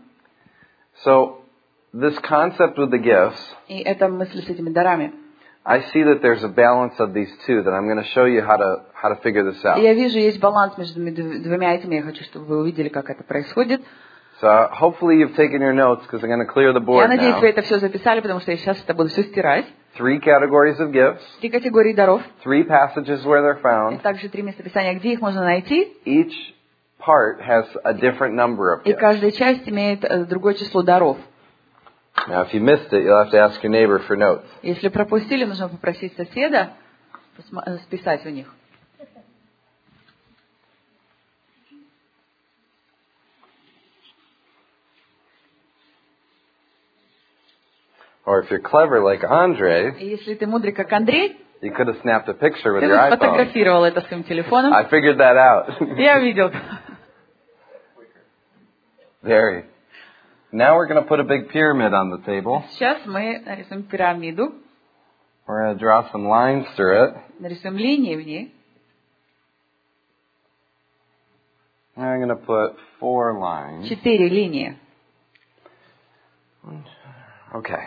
So, this concept with the gifts, И это мысль с этими дарами. I see that there's a balance of these two that I'm going to show you how to, how to figure this out. И я вижу, есть баланс между двумя этими. Я хочу, чтобы вы увидели, как это происходит. So, hopefully you've taken your notes because I'm going to clear the Я board надеюсь, now. вы это все записали, потому что я сейчас это буду все стирать. Three categories of gifts, Три категории даров. three passages where they're И found. также три местописания, где их можно найти. Each part has a different number of И gifts. каждая часть имеет э, другое число даров. Now, if you missed it, you'll have to ask your neighbor for notes. Если пропустили, нужно попросить соседа посма- списать у них. Or if you're clever like Andre, И если ты мудрый, как Андрей, you could have snapped a picture with ты your бы iPhone. сфотографировал это своим телефоном. I figured that out. Я увидел. Very. Now we're going to put a big pyramid on the table. Сейчас мы нарисуем пирамиду, We're going to draw some lines through it. нарисуем линии в ней. And I'm going to put four lines. Четыре линии. Okay.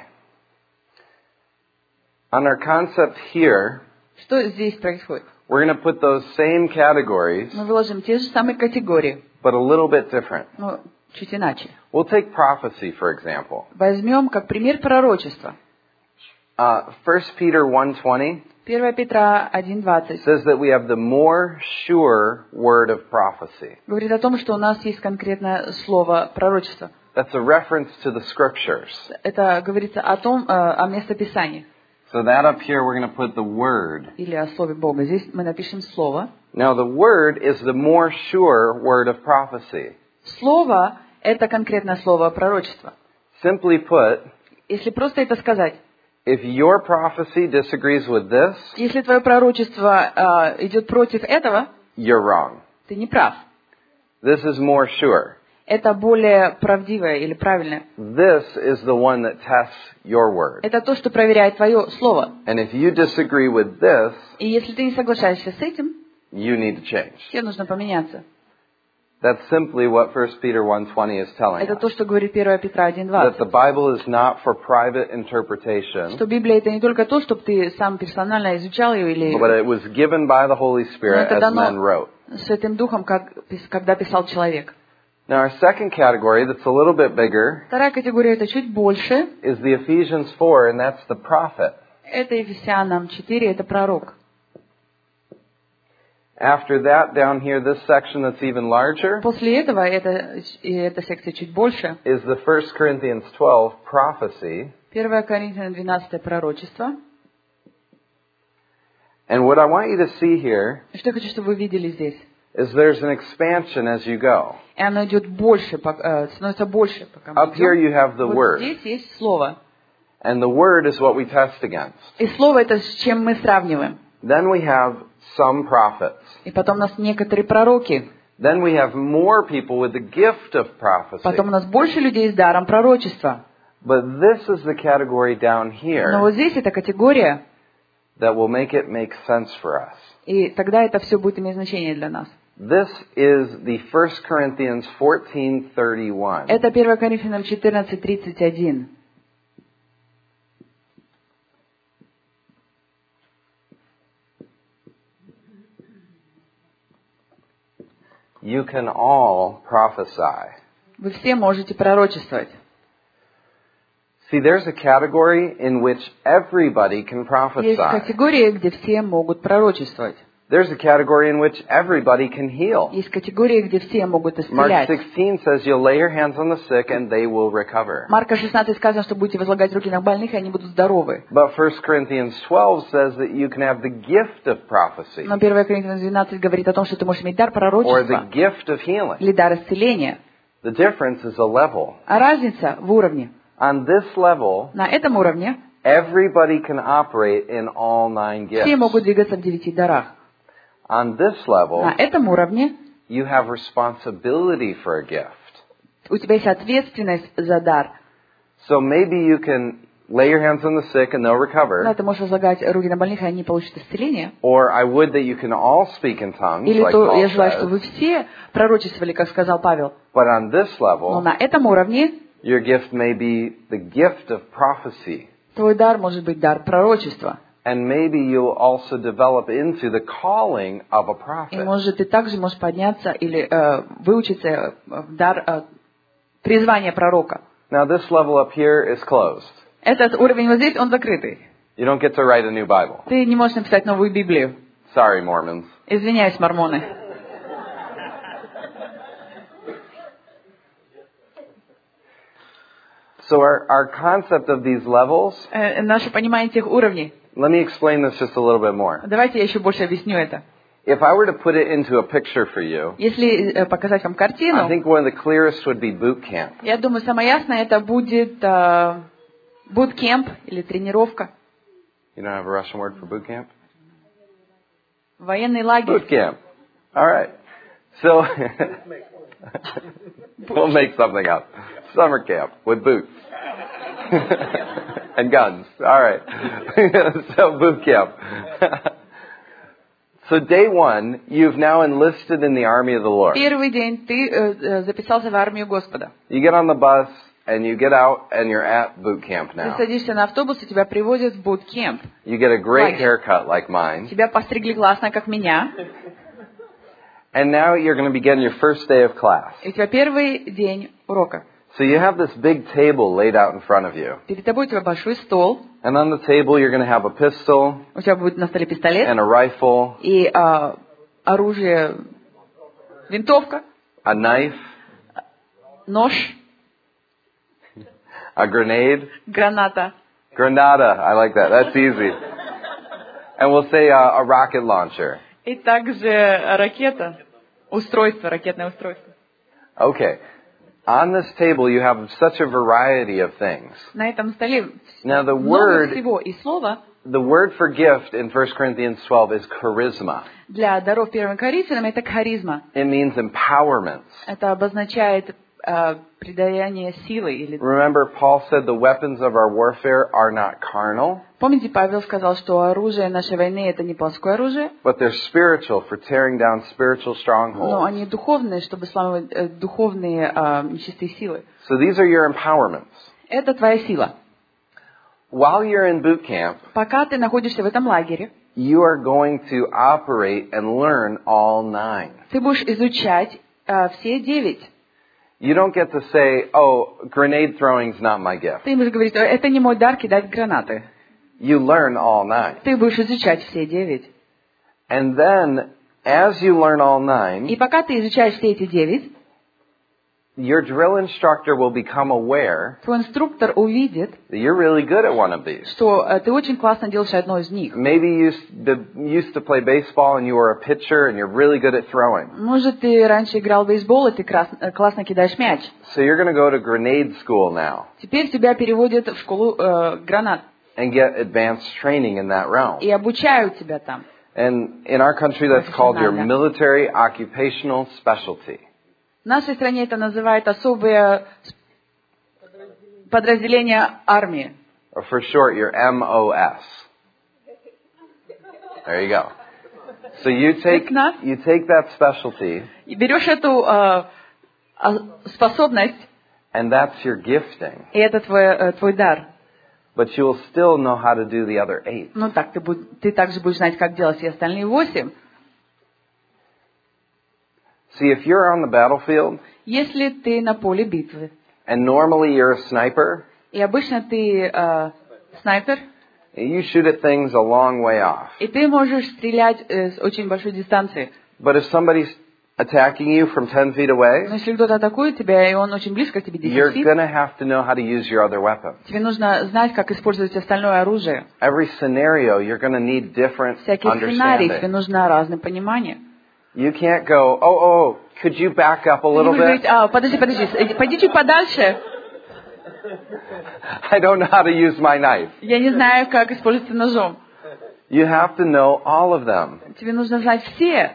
On our concept here, Что здесь происходит? we're going to put those same categories, Мы выложим те же самые категории, but a little bit different. но чуть иначе. We'll take prophecy, for example. Возьмем как пример пророчество. Uh, First Peter one twenty первое Петра один двадцать says that we have the more sure word of prophecy. говорит о том, что у нас есть конкретное слово пророчество. That's a reference to the scriptures. Это говорится о том, э, о местописании So that up here we're going to put the word. или о слове Бога. Здесь мы напишем слово. Now the word is the more sure word of prophecy. Слово – это конкретное слово пророчества. Simply put, Если просто это сказать, if your prophecy disagrees with this, если твое пророчество э, идет против этого, you're wrong. ты не прав. This is more sure. Это более правдивое или правильное. This is the one that tests your word. Это то, что проверяет твое слово. And if you disagree with this, И если ты не соглашаешься с этим, you need to change. тебе нужно поменяться. That's simply what First Peter one twenty is telling Это us. то, что говорит первое Петра один That the двадцать. Bible is not for private interpretation, Что Библия это не только то, чтобы ты сам персонально изучал ее или but it was given by the Holy Spirit это as men дано wrote. Святым Духом, как, когда писал человек. Now our second category that's a little bit bigger Вторая категория это чуть больше. is the Ephesians four, and that's the prophet. Это Ефесянам четыре, это пророк. After that, down here, this section that's even larger После этого, это, и эта секция чуть больше, is the First Corinthians twelve, prophecy. первое Коринфянам двенадцать пророчество. And what I want you to see here Что я хочу, чтобы вы видели здесь? is there's an expansion as you go. И оно идет больше, становится больше, пока мы Up here идем. you have the Вот word. здесь есть слово. And the word is what we test against. И слово это с чем мы сравниваем. Then we have some prophets. И потом у нас некоторые пророки. Then we have more people with the gift of prophecy. Потом у нас больше людей с даром пророчества. But this is the category down Но here вот здесь эта категория, that will make it make sense for us. и тогда это все будет иметь значение для нас. This is the First Corinthians fourteen thirty-one. Это первое Коринфянам четырнадцать тридцать один. You can all prophesy. Вы все можете пророчествовать. See, there's a category in which everybody can Есть prophesy. категории, где все могут пророчествовать. There's a category in which everybody can heal. Есть категории, где все могут Mark исцелять. sixteen says you'll lay your hands on the sick and they will recover. Марка шестнадцать сказано, что будете возлагать руки на больных, и они будут здоровы. But First Corinthians twelve says that you can have the gift of prophecy Но первое Коринфянам двенадцать говорит о том, что ты можешь иметь дар or the пророчества gift of healing. или дар исцеления. The difference is a level. А разница в уровне. On this level, На этом уровне everybody can operate in all nine все gifts. могут двигаться в девяти дарах. On this level, На этом уровне you have responsibility for a gift. у тебя есть ответственность за дар. So maybe you can lay your hands on the sick and they'll Но recover. ты можешь возлагать руки на больных, и они получат исцеление. Or I would that you can all speak in tongues, Или like то я Paul желаю, чтобы вы says. все пророчествовали, как сказал Павел. But on this Но level, на этом уровне your gift may be the gift of prophecy. твой дар может быть дар пророчества. And maybe you'll also develop into the calling of a И, prophet. может, ты также можешь подняться или э, выучиться в дар э, призвания пророка. Now this level up here is closed. Этот уровень вот здесь, он закрытый. You don't get to write a new Bible. Ты не можешь написать новую Библию. Sorry, Mormons. Извиняюсь, мормоны. So our, our concept of these levels, Э, наше понимание этих уровней. let me explain this just a little bit more. Давайте я еще больше объясню это. If I were to put it into a picture for you, Если э, показать вам I картину, think one of the clearest would be boot camp. я думаю, самое ясное это будет э, буткемп или тренировка, You don't have a Russian word for boot camp? военный лагерь. Boot camp. All right. So we'll make something up. Summer camp with boots and guns. All right. So boot camp. So day one, you've now enlisted in the army of the Lord. Первый день ты э, э, записался в армию Господа. You get on the bus and you get out and you're at boot camp Ты now. садишься на автобус, и тебя привозят в буткемп. You get a great Лагерь. haircut like mine. Тебя постригли классно, как меня. And now you're going to begin your first day of class. И у тебя первый день урока. So you have this big table laid out in front of you. Перед тобой у тебя большой стол. And on the table you're going to have a pistol У тебя будет на столе пистолет and a rifle, и а, оружие, винтовка, a knife, нож, a grenade. граната. Granada, I like that. That's easy. And we'll say uh, a rocket launcher. И также ракета, устройство, ракетное устройство. Okay. On this table you have such a variety of things. На этом столе Now the много word, всего. И слово the word for gift in First Corinthians twelve is charisma. для даров первым Коринфянам это харизма. It means empowerment. Это обозначает э, придаяние силы. Или... Remember, Paul said the weapons of our warfare are not carnal, Помните, Павел сказал, что оружие нашей войны это не плоское оружие, but they're spiritual for tearing down spiritual но strongholds. они духовные, чтобы сламывать э, духовные э, нечистые силы. So these are your empowerments. Это твоя сила. While you're in boot camp, Пока ты находишься в этом лагере, you are going to operate and learn all nine. ты будешь изучать э, все девять. You don't get to say, oh, grenade throwing's not my gift. Ты будешь говорить, это не мой дар кидать гранаты. You learn all nine. Ты будешь изучать все девять. And then, as you learn all И nine, пока ты изучаешь все эти девять, your drill instructor will become aware твой инструктор увидит, that you're really good at one of these. что э, ты очень классно делаешь одно из них. Maybe you used to, used to play baseball and you were a pitcher and you're really good at throwing. Может, ты раньше играл в бейсбол, и ты крас- э, классно кидаешь мяч. So you're going to go to grenade school now Теперь тебя переводят в школу э, гранат and get advanced training in that realm. и обучают тебя там. And in our country, that's called your military occupational specialty. В нашей стране это называют особое подразделение армии. Or for short, your M O S. There you go. So you take you take that specialty, И берешь эту э, способность, and that's your gifting. и это твой, э, твой дар. But you will still know how to do the other eight. Ну так, ты, будь, ты также будешь знать, как делать все остальные восемь. See, if you're on the battlefield, Если ты на поле битвы, and normally you're a sniper, и обычно ты э, снайпер, you shoot at things a long way off. и ты можешь стрелять э, с очень большой дистанции. But if somebody's attacking you from ten feet Но away, если кто-то атакует тебя, и он очень близко к тебе, you're десять фит, going to have to know how to use your other weapons. тебе нужно знать, как использовать остальное оружие. Every scenario, you're going to need different Всякий сценарий, тебе understanding. нужно разное понимание. You can't go, oh, oh, could you back up a Ты не little можешь говорить, bit? а, подожди, подожди, э, пойди чуть подальше. I don't know how to use my knife. Я не знаю, как использоваться ножом. You have to know all of them. Тебе нужно знать все.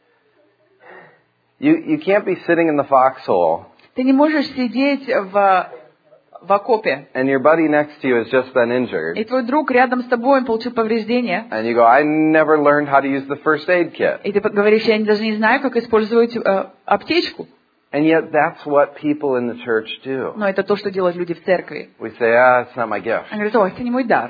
You, you can't be sitting in the foxhole Ты не можешь сидеть в, в окопе, and your buddy next to you has just been injured. и твой друг рядом с тобой, он получил повреждение, And you go, I never learned how to use the first aid kit. и ты говоришь, я даже не знаю, как использовать э, аптечку. And yet that's what people in the church do. Но это то, что делают люди в церкви. We say, ah, it's not my gift. Они говорят, ой, это не мой дар.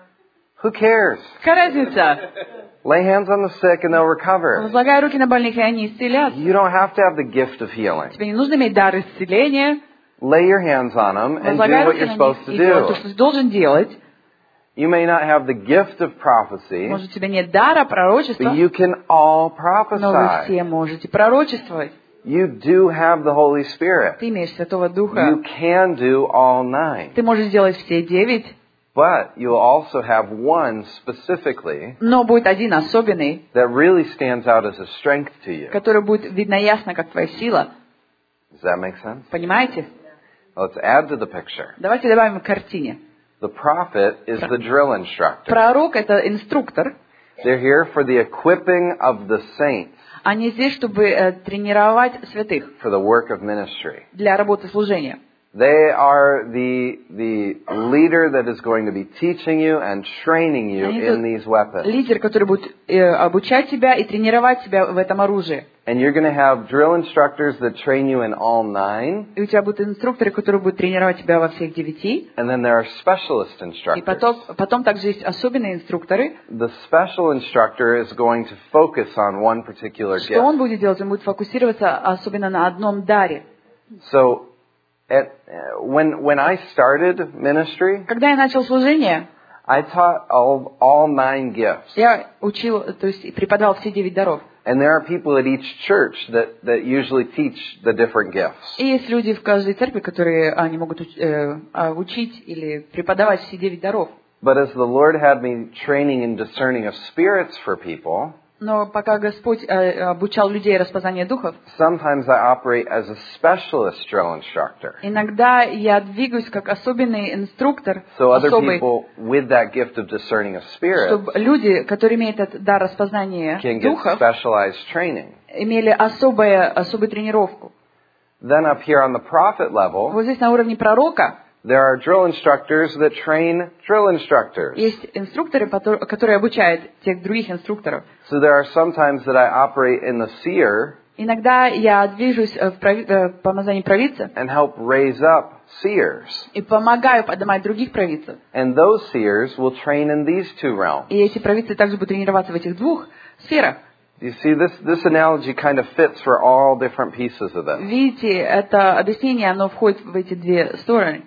Who cares? Какая разница? Lay hands on the sick and they'll recover. Возлагай руки на больных, и они исцелят. You don't have to have the gift of healing. Тебе не нужно иметь дар исцеления. Lay your hands on them and do Возлагай what руки you're на supposed них to и делай то, do. что ты должен делать. You may not have the gift of prophecy, Может, у тебя нет дара пророчества, but you can all но вы prophesy. все можете пророчествовать. You do have the Holy Spirit. Ты имеешь Святого You Духа. can do all nine. Ты можешь сделать все девять, But you'll also have one specifically но будет один особенный, that really stands out as a strength to you. который будет видно ясно, как твоя сила. Does that make sense? Понимаете? Let's add to the picture. Давайте добавим к картине. The prophet is the drill instructor. Пророк — это инструктор. They're here for the equipping of the saints Они здесь, чтобы э, тренировать святых for the work of ministry. для работы служения. They are the, the leader that is going to be teaching you and training you Они in тут these weapons. лидер, который будет э, обучать тебя и тренировать тебя в этом оружии. And you're going to have drill instructors that train you in all nine. И у тебя будут инструкторы, которые будут тренировать тебя во всех девяти. And then there are specialist И instructors. потом, потом также есть особенные инструкторы. The special instructor is going to focus on one particular Что он gift. будет делать? Он будет фокусироваться особенно на одном даре. So, at, uh, when, when I started ministry, Когда я начал служение, I taught all, all nine gifts. я учил, то есть преподавал все девять даров. And there are people at each church that, that usually teach the different gifts. И есть люди в каждой церкви, которые они могут уч- э, а, учить или преподавать все девять даров. But as the Lord had me training in discerning of spirits for people, Но пока Господь э, обучал людей распознанию духов, sometimes I operate as a specialist drill instructor. иногда я двигаюсь как особенный инструктор, So other особый, people with that gift of discerning of spirits чтобы люди, которые имеют этот дар распознания can get духов, specialized training. имели особое, особую тренировку. Then up here on the prophet level, Вот здесь на уровне пророка there are drill instructors that train drill instructors. есть инструкторы, потор- которые обучают тех других инструкторов. So there are some times that I operate in the seer Иногда я движусь в прави- э, помазании провидца and help raise up seers. и помогаю поднимать других провидцев. And those seers will train in these two realms. И эти провидцы также будут тренироваться в этих двух сферах. You see, this, this analogy kind of fits for all different pieces of this. Видите, это объяснение, оно входит в эти две стороны.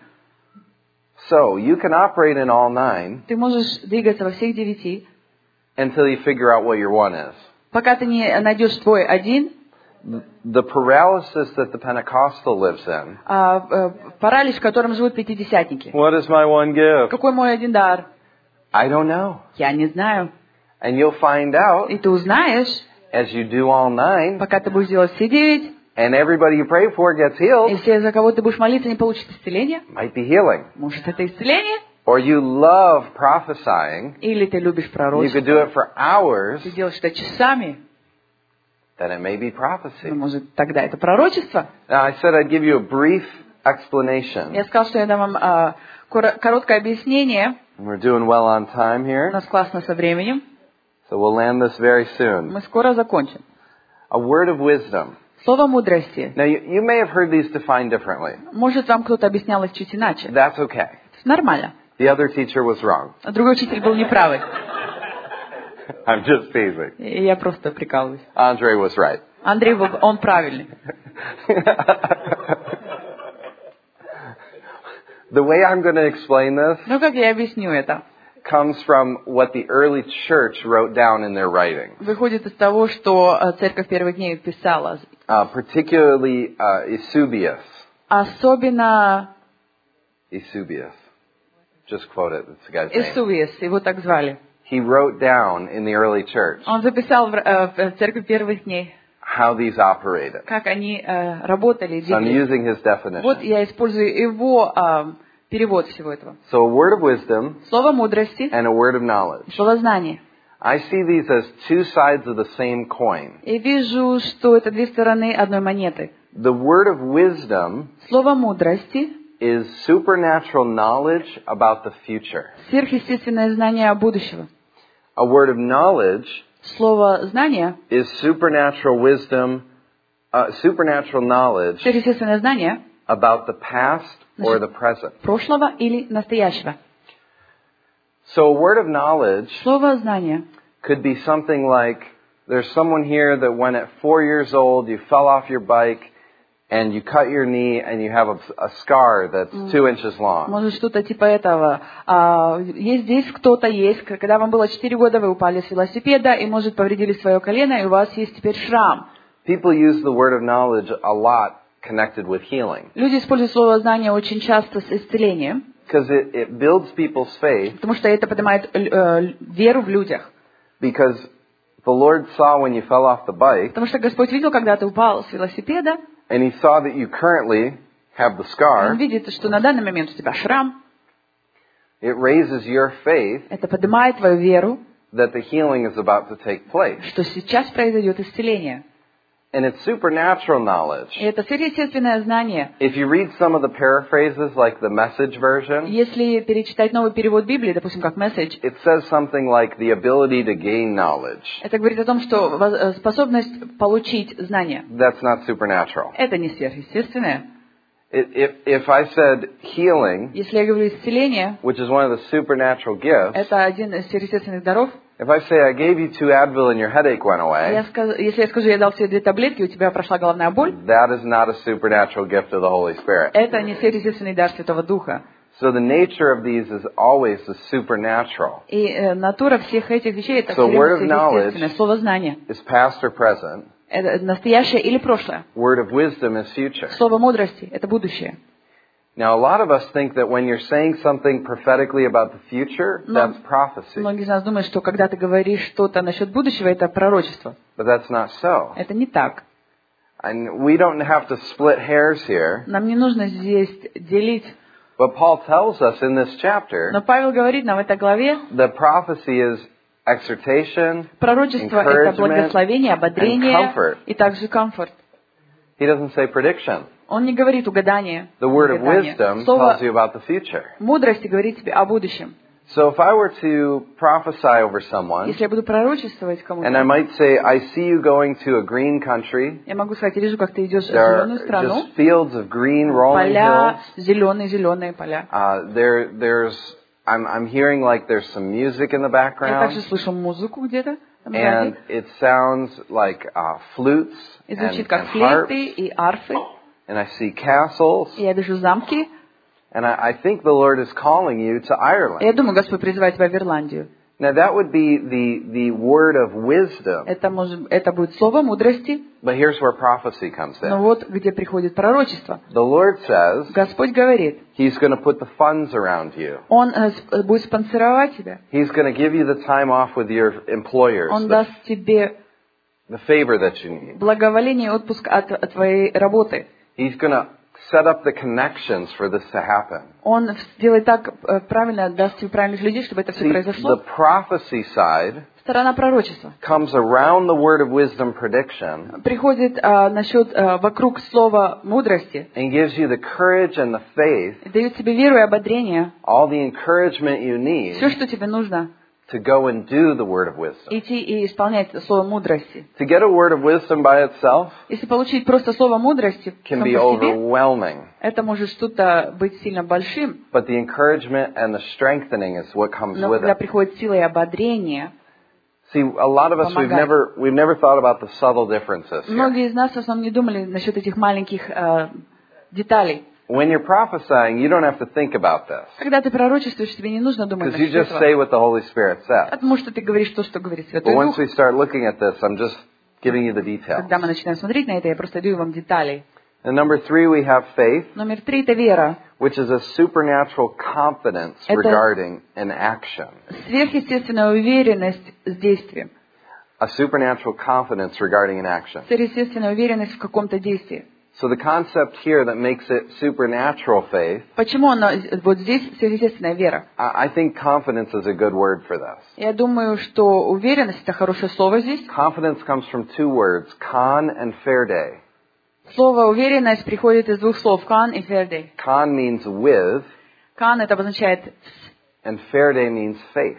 So, you can operate in all nine Ты можешь двигаться во всех девяти, until you figure out what your one is. пока ты не найдешь твой один. the paralysis that the Pentecostal lives in. А, э, паралич, в котором живут пятидесятники. What is my one gift? Какой мой один дар? I don't know. Я не знаю. And you'll find out И ты узнаешь, as you do all nine, пока ты будешь делать все девять, and everybody you pray for gets и healed. все, за кого ты будешь молиться, не получат исцеление. Might be healing. Может, это исцеление? Or you love prophesying. Или ты любишь You пророчество. could do it for hours. Ты делаешь это часами. Then it may be prophecy. Ну, может, тогда это пророчество. Now, I said I'd give you a brief explanation. Я сказал, что я дам вам а, кор- короткое объяснение. We're doing well on time У here, нас классно со временем. so we'll land this very soon. Мы скоро закончим. A word of wisdom. Слово мудрости. Now, you, you may have heard these defined differently. Может, вам кто-то объяснял их чуть иначе. That's okay. Нормально. The other teacher was wrong. А другой учитель был неправый. I'm just teasing. И я просто прикалываюсь. Andre was right. Андрей был, он правильный. The way I'm going to explain this Ну, как я объясню это? comes from what the early church wrote down in their writing. Выходит из того, что э, церковь первых дней писала. Uh, particularly uh, Eusebius. Особенно Eusebius. Just quote it. It's the guy's name. Иисус, его так звали. He wrote down in the early church Он записал в, э, в церковь первых дней, how these operated. как они э, работали. So I'm делали. using his definition. Вот я использую его э, перевод всего этого. So a word of wisdom Слово мудрости, and a word of knowledge. слово знания. I see these as two sides of the same coin. И вижу, что это две стороны одной монеты. The word of wisdom Слово мудрости is supernatural knowledge about the future. сверхъестественное знание будущего. A word of knowledge Слово знание, is supernatural wisdom, uh, supernatural knowledge сверхъестественное знание about the past or the present. прошлого или настоящего. So a word of knowledge Слово знание could be something like, there's someone here that when at four years old you fell off your bike and you cut your knee and you have a, a scar that's two inches long. может что-то типа этого. А, есть здесь кто-то есть, когда вам было четыре года, вы упали с велосипеда и, может, повредили свое колено, и у вас есть теперь шрам. People use the word of knowledge a lot connected with healing. Люди используют слово знание очень часто с исцелением, Because it, it builds people's faith. потому что это поднимает э, веру в людях. Because the Lord saw when you fell off the bike, Потому что Господь видел, когда ты упал с велосипеда, and He saw that you currently have the Он scar. видит, что на данный момент у тебя шрам. It raises your faith Это поднимает твою веру, that the healing is about to take place. что сейчас произойдет исцеление. And it's supernatural knowledge. И это сверхъестественное знание. If you read some of the paraphrases, like the Message version, Если перечитать новый перевод Библии, допустим, как Message, it says something like the ability to gain knowledge. это говорит о том, что воз- способность получить знания. That's not supernatural. Это не сверхъестественное. It, if, if I said healing, Если я говорю исцеление, which is one of the supernatural gifts, это один из сверхъестественных даров. if I say I gave you two Advil and your headache went away, Я сказ- Если я скажу, я дал тебе две таблетки, у тебя прошла головная боль, that is not a supernatural gift of the Holy Spirit. это не сверхъестественный дар Святого Духа. So the nature of these is always the supernatural. И э, натура всех этих вещей это So word of сверхъестественное. knowledge Слово знания. is past or present. Это настоящее или прошлое. Word of wisdom is future. Слово мудрости это будущее. Now, a lot of us think that when you're saying something prophetically about the future, Но that's prophecy. многие из нас думают, что когда ты говоришь что-то насчет будущего, это пророчество. But that's not so. Это не так. And we don't have to split hairs here. Нам не нужно здесь делить. But Paul tells us in this chapter Но Павел говорит нам в этой главе, that prophecy is exhortation, пророчество это encouragement, благословение, and ободрение comfort. и также комфорт. He doesn't say prediction. Он не говорит угадание. The word of гадание. wisdom Слово tells you about the future. мудрости говорит тебе о будущем. So if I were to prophesy over someone, Если я буду пророчествовать кому-то, and I might say, I see you going to a green country, я могу сказать, я вижу, как ты идешь в there are зеленую страну, just fields of green rolling поля, hills. зеленые, зеленые поля. Uh, there, there's, I'm, I'm hearing like there's some music in the Я также background, слышу музыку где-то там and сзади. it sounds like uh, flutes И and, звучит как and harps, флейты и арфы. and I see castles, И я вижу замки. and I, I think the Lord is calling you to И я Ireland. думаю, Господь призывает тебя в Ирландию. Now that would be the, the word of wisdom. Это, может, это будет слово мудрости. But here's where prophecy comes in. Но вот где приходит пророчество. The Lord says, Господь говорит, He's going to put the funds around you. Он э, будет спонсировать тебя. He's going to give you the time off with your employers, Он the, даст тебе the favor that you need. благоволение и отпуск от, от твоей работы. He's going to set up the connections for this to happen. Он сделает так э, правильно, даст тебе правильных людей, чтобы это все See, произошло. the prophecy side Сторона пророчества comes around the word of wisdom prediction приходит э, насчет э, вокруг слова мудрости, and gives you the courage and the faith, и дает тебе веру и ободрение, all the encouragement you need все, что тебе нужно, to go and do the word of wisdom. идти и исполнять слово мудрости. To get a word of wisdom by itself Если получить просто слово мудрости can сам be по себе, overwhelming, это может что-то быть сильно большим, but the encouragement and the strengthening is what comes но with когда it. приходит сила и ободрение, See, a lot of us, we've помогает. never, we've never thought about the subtle differences here. Многие из нас в основном не думали насчет этих маленьких э, деталей. When you're prophesying, you don't have to think about this, Когда ты пророчествуешь, тебе не нужно думать because you насчет just say этого, what the Holy Spirit says. потому что ты говоришь то, что говорит But Святой once Дух. we start looking at this, I'm just giving you the details. Когда мы начинаем смотреть на это, я просто даю вам детали. And number three, we have faith, Номер три – это вера. which is a supernatural confidence Это- regarding an action. Сверхъестественная уверенность с действием. A supernatural confidence regarding an action. Сверхъестественная уверенность в каком-то действии. So the concept here that makes it supernatural faith, Почему она вот здесь сверхъестественная вера? I I think confidence is a good word for this. Я думаю, что уверенность – это хорошее слово здесь. Confidence comes from two words, con and ferde. Слово уверенность приходит из двух слов – кан и фердей. Con means with, Кан – это обозначает and ferde means faith.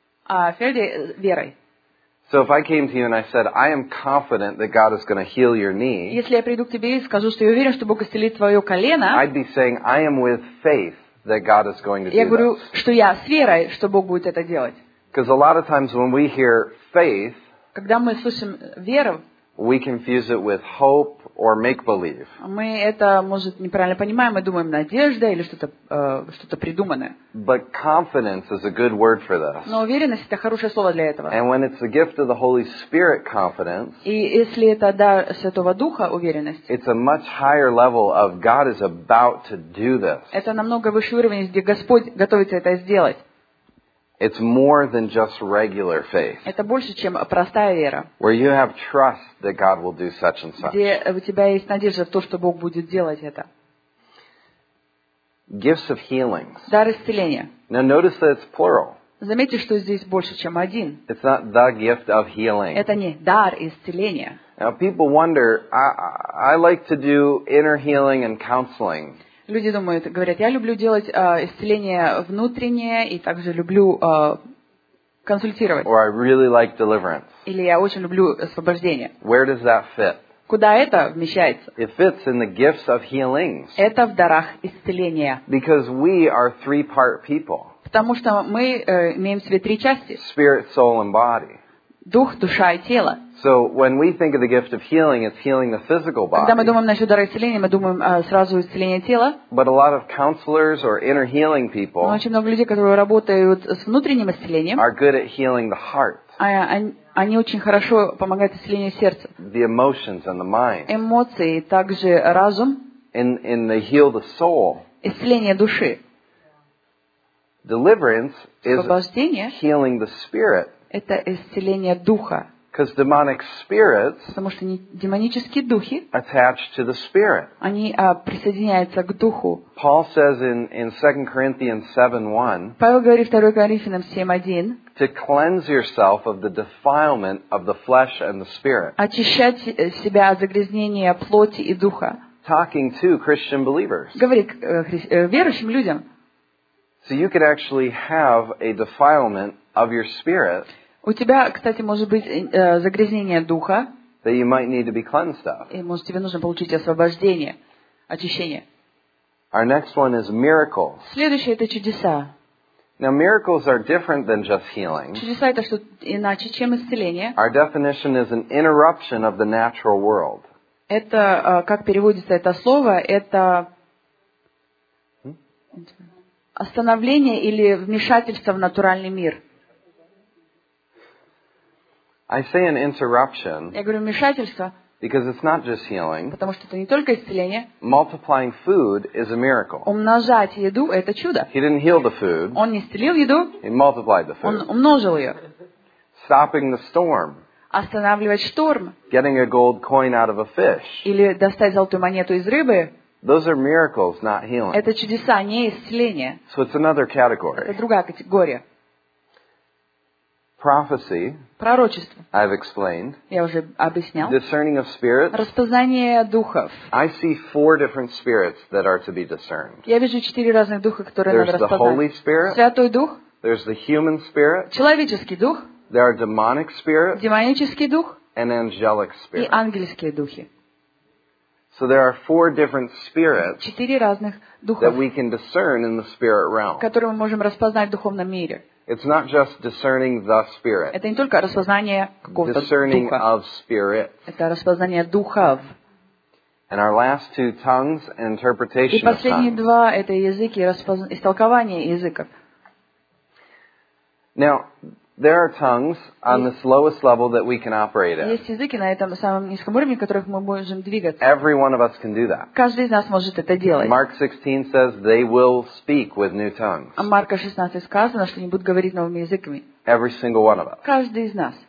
а фердей – верой. So if I came to you and I said, I am confident that God is going to heal your knee, Если я приду к тебе и скажу, что я уверен, что Бог исцелит твое колено, I'd be saying, I am with faith that God is going to я do говорю, this. что я с верой, что Бог будет это делать. Because a lot of times when we hear faith, Когда мы слышим веру, we confuse it with hope or make-believe. мы это, может, неправильно понимаем, мы думаем надежда или что-то э, что-то придуманное. But confidence is a good word for this. Но уверенность – это хорошее слово для этого. And when it's the gift of the Holy Spirit confidence, И если это дар Святого Духа, уверенность, it's a much higher level of God is about to do this. это намного выше уровень, где Господь готовится это сделать. It's more than just regular faith, Это больше, чем простая вера, where you have trust that God will do such and such. где у тебя есть надежда в то, что Бог будет делать это. Gifts of healings. Дар исцеления. Now notice that it's plural. Заметьте, что здесь больше, чем один. It's not the gift of healing. Это не дар исцеления. Now people wonder, I, I like to do inner healing and counseling. Люди думают, говорят, я люблю делать э, исцеление внутреннее и также люблю э, консультировать. Or I really like deliverance. Или я очень люблю освобождение. Where does that fit? Куда это вмещается? It fits in the gifts of healings. Это в дарах исцеления. Because we are three-part people. Потому что мы э, имеем в себе три части. Spirit, soul, and body. Дух, душа и тело. So when we think of the gift of healing, it's healing the physical Когда мы body. думаем насчет дара исцеления, мы думаем э, сразу исцеление тела. But a lot of counselors or inner healing Но people очень много людей, которые работают с внутренним исцелением, are good at healing the heart, а, они, они очень хорошо помогают исцелению сердца. the emotions, and the mind. Эмоции, также разум, And, and they heal the soul. исцеление души. Deliverance is Освобождение healing the spirit. – это исцеление духа. Because demonic spirits Потому что не- демонические духи, attach to the spirit. они а, присоединяются к духу. Paul says in, in Second Corinthians seven one, Павел говорит в второе Коринфянам семь один, to cleanse yourself of the defilement of the flesh and the spirit. очищать э, себя от загрязнения плоти и духа. Talking to Christian believers. Говорит э, хри- э, верующим людям. So you could actually have a defilement of your spirit У тебя, кстати, может быть э, загрязнение духа, that you might need to be cleansed of. и, может, тебе нужно получить освобождение, очищение. Our next one is miracles. Следующее – это чудеса. Now miracles are different than just healing. Чудеса – это что иначе, чем исцеление. Our definition is an interruption of the natural world. Это, э, как переводится это слово, это остановление или вмешательство в натуральный мир. I say an interruption. Я говорю вмешательство. Because it's not just healing. Потому что это не только исцеление. Multiplying food is a miracle. Умножать еду – это чудо. He didn't heal the food. Он не исцелил еду. He multiplied the food. Он умножил ее. Stopping the storm. Останавливать шторм. Getting a gold coin out of a fish. Или достать золотую монету из рыбы. Those are miracles, not healing. Это чудеса, не исцеление. So it's another category. Это другая категория. Prophecy. Пророчество. I've explained. Я уже объяснял. Discerning of spirits. Распознание духов. I see four different spirits that are to be discerned. Я вижу четыре разных духа, которые There's надо the Holy распознать. Spirit. Святой Дух. There's the human spirit. Человеческий дух. There are demonic spirits. Демонический дух. And angelic И spirits. ангельские духи. So there are four different spirits Четыре разных that духов, we can discern in the spirit realm. которые мы можем распознать в духовном мире. It's not just discerning the spirit. Это не только распознание какого-то Discerning духа. of spirits. Это распознание духов. And our last two, tongues and И interpretation of последние tongues. два – это языки, распозна... истолкование языков. Now, there are tongues on this lowest level that we can operate in. Есть языки на этом самом низком уровне, в которых мы можем двигаться. Every one of us can do that. Каждый из нас может это делать. Mark sixteen says they will speak with new tongues. А Марка шестнадцать сказано, что они будут говорить новыми языками. Every single one of us. Каждый из нас.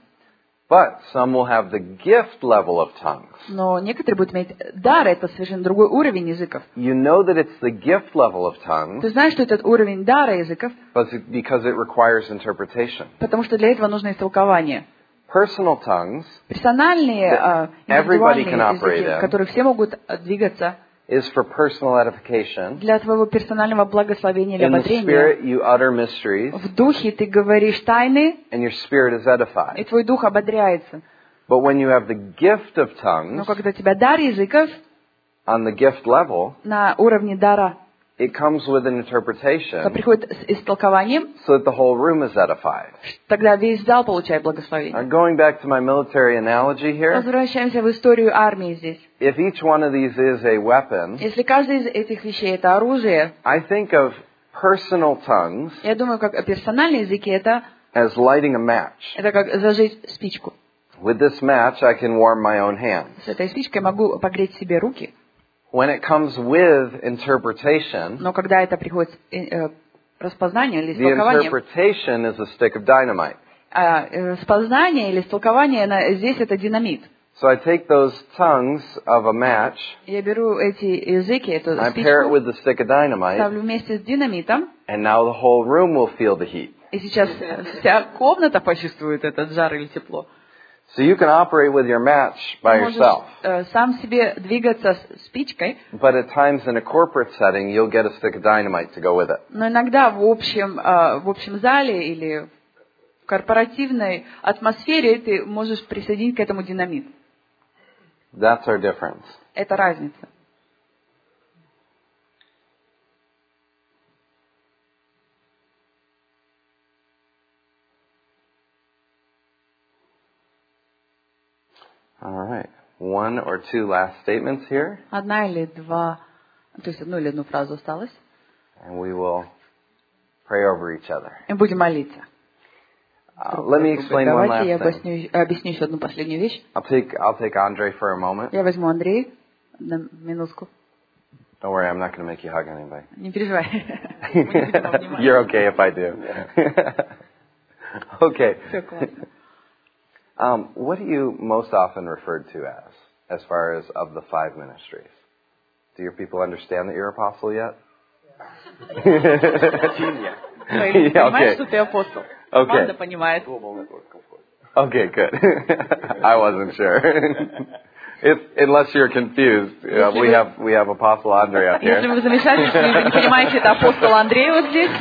But some will have the gift level of tongues. Но некоторые будут иметь дар, это совершенно другой уровень языков. You know that it's the gift level of tongues Ты знаешь, что этот уровень дара языков, because it requires interpretation. потому что для этого нужно истолкование. Personal tongues Персональные, э, everybody индивидуальные can operate языки, in. в которых все могут э, двигаться is for personal edification. для твоего персонального благословения или In the ободрения. spirit you utter mysteries В духе ты говоришь тайны, and your spirit is и edified. твой дух ободряется. But when you have the gift of Но tongues когда у тебя дар языков on the gift level, на уровне дара, it comes with an то interpretation приходит с истолкованием, so that the whole room is edified. тогда весь зал получает благословение. Now, going back to my military analogy here, Возвращаемся в историю армии здесь. if each one of these is a weapon, Если каждый из этих вещей это оружие, I think of personal tongues я думаю, как персональные языки это, as lighting a match. это как зажечь спичку. With this match, I can warm my own hands. С этой спичкой я могу погреть себе руки. When it comes with interpretation, Но когда это приходит с э, распознанием или the истолкованием, interpretation is a stick of dynamite. а э, распознание или истолкование на- здесь это динамит. So I take those tongues of a match, Я беру эти языки, эту I pair it спичку, with the stick of dynamite, ставлю вместе с динамитом, and now the whole room will feel the heat. и сейчас вся комната почувствует этот жар или тепло. So you can operate with your match by Ты можешь yourself, э, сам себе двигаться с спичкой, but at times in a corporate setting, you'll get a stick of dynamite to go with it. но иногда в общем, э, в общем зале или в корпоративной атмосфере ты можешь присоединить к этому динамит. That's our difference. Это разница. All right. One or two last statements here, Одна или два, то есть одну или одну фразу осталось. and we will pray over each other. И будем молиться. Uh, let me explain one Давайте я last thing. объясню, объясню еще одну последнюю вещь. I'll take I'll take Andre for a moment. Я возьму Андрея на минутку. Don't worry, I'm not going to make you hug anybody. Не переживай. You're okay if I do. Okay. Все классно. Um, what are you most often referred to as, as far as of the five ministries? Do your people understand that you're apostle yet? Понимаешь, Okay. что ты апостол. Okay. Команда понимает. Okay, good. I wasn't sure. If, unless you're confused, uh, we have we have Apostle Andre up Если here. вы замешательстве, если вы не понимаете, это апостол Андрей вот здесь.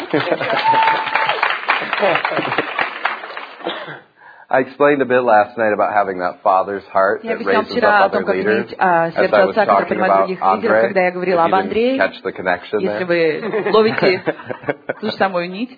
I explained a bit last night about having that father's heart Я that объяснял raises вчера о up том, other как leaders. иметь а, As сердце I was отца, который talking принимает about других лидеров, Andre, когда я говорила if об you didn't Андрее, catch the connection если there. вы ловите ту же самую нить.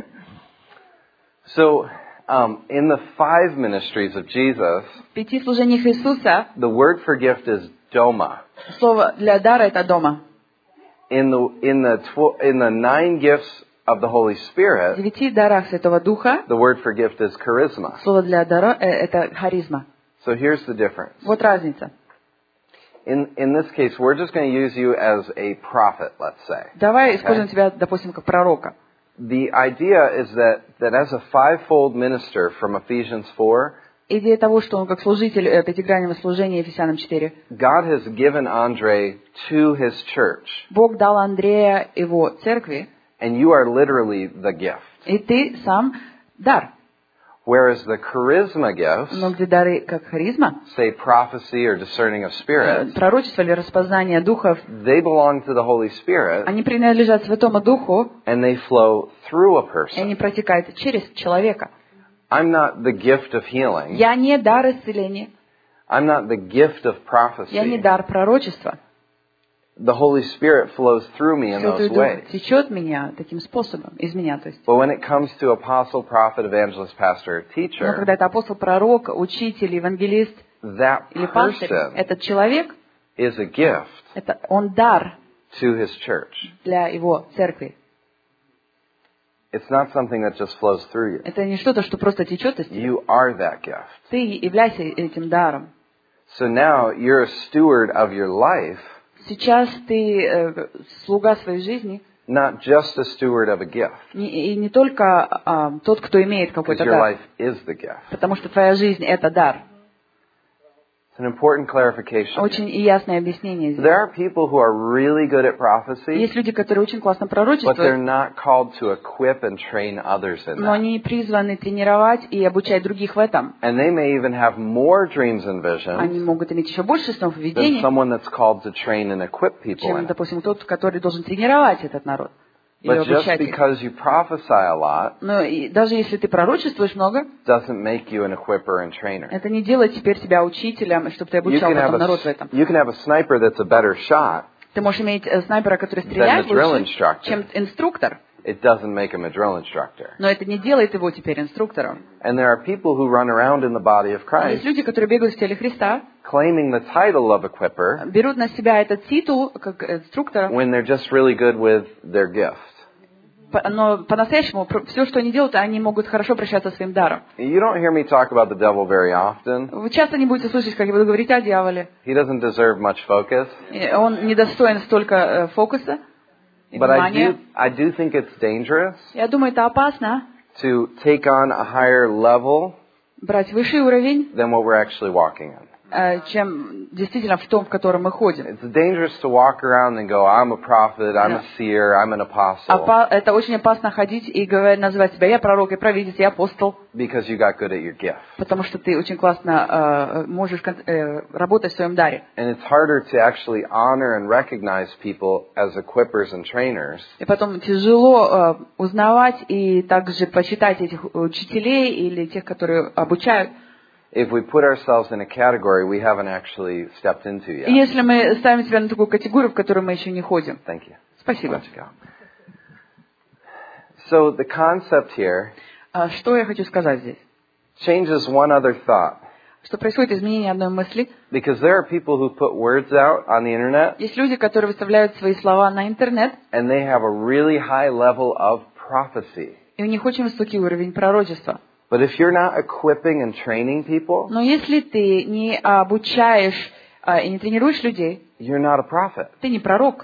So, um, in the five ministries of Jesus, В пяти служениях Иисуса the word for gift is doma. слово для дара это дома. In the in the tw- in the nine gifts of the Holy Spirit, девяти дарах Святого Духа, the word for gift is charisma. слово для дара э, это харизма. So here's the difference. Вот разница. In, in this case, we're just going to use you as a prophet, let's say. Давай используем тебя, допустим, как пророка. The idea is that, that as a fivefold minister from Ephesians four, Идея того, что он как служитель э, пятигранного служения Ефесянам четыре, God has given Andre to his church, Бог дал Андрея его церкви, and you are literally the gift. и ты сам дар. Whereas the charisma gifts, Но где дары как харизма, say prophecy or discerning of spirits, пророчество или распознание духов, they belong to the Holy Spirit, они принадлежат Святому Духу, and they flow through a и они person. протекают через человека. I'm not the gift of healing. Я не дар исцеления, I'm not the gift of я не prophecy. дар пророчества. The Holy Spirit flows through me in Святой those Дух ways. течет меня таким способом, из меня, то есть. But when it comes to apostle, prophet, evangelist, pastor, or Но teacher, когда это апостол, пророк, учитель, евангелист that или пастырь, person этот человек, is a gift это он дар to his church. для его церкви. It's not something that just flows through you. Это не что-то, что просто течет из тебя. You are that gift. Ты являйся этим даром. So now you're a steward of your life, Сейчас ты э, слуга своей жизни, not just a steward of a gift, не, и не только а, тот, кто имеет because какой-то your дар, life is the gift. потому что твоя жизнь — это дар. It's an important clarification. Очень ясное объяснение здесь. There are people who are really good at prophecy, Есть люди, которые очень классно but they're пророчествуют, not called to equip and train others in но that. они призваны тренировать и обучать других в этом. And they may even have more dreams and Они visions могут иметь еще больше снов и than видений, someone that's called to train and equip people чем, in it. допустим, тот, который должен тренировать этот народ или But just обучать их. because you prophesy a lot Но и даже если ты пророчествуешь много, doesn't make you an equipper and trainer. это не делает теперь тебя учителем, чтобы ты You обучал can have потом народ в a, этом. you can have a sniper that's a better shot. Ты можешь иметь э, снайпера, который Than стреляет the drill лучше, instructor. чем инструктор. It doesn't make him a drill instructor. Но это не делает его теперь инструктором. And there are people who run around in the body of Есть Christ люди, которые бегают в теле Христа, claiming the title of equipper берут на себя этот титул как инструктора, when they're just really good with their gift. по- но по-настоящему все, что они делают, они могут хорошо прощаться своим даром. You don't hear me talk about the devil very often. Вы часто не будете слышать, как я буду говорить о дьяволе. He doesn't deserve much focus. И он недостоин столько э, фокуса и But I do, внимания. I do think it's dangerous Я думаю, это опасно to take on a higher level брать высший уровень, than what we're actually walking in. э, чем действительно в том, в котором мы ходим. It's dangerous to walk around and go, I'm a prophet, I'm a seer, I'm an apostle, Опа- это очень опасно ходить и говорить, называть себя я пророк, я провидец, я апостол, because you got good at your gift. потому что ты очень классно э, можешь кон- э, работать в своем даре. And it's harder to actually honor and recognize people as equippers and trainers И потом тяжело э, узнавать и также почитать этих учителей или тех, которые обучают, if we put ourselves in a category we haven't actually stepped into yet. если мы ставим себя на такую категорию, в которую мы еще не ходим. Thank you. Спасибо. Let's go. So the concept here А что я хочу сказать здесь? changes one other thought. Что происходит изменение одной мысли. Because there are people who put words out on the internet Есть люди, которые выставляют свои слова на интернет, and they have a really high level of prophecy. и у них очень высокий уровень пророчества. But if you're not equipping and training people, Но если ты не обучаешь а, и не тренируешь людей, you're not a prophet. ты не пророк.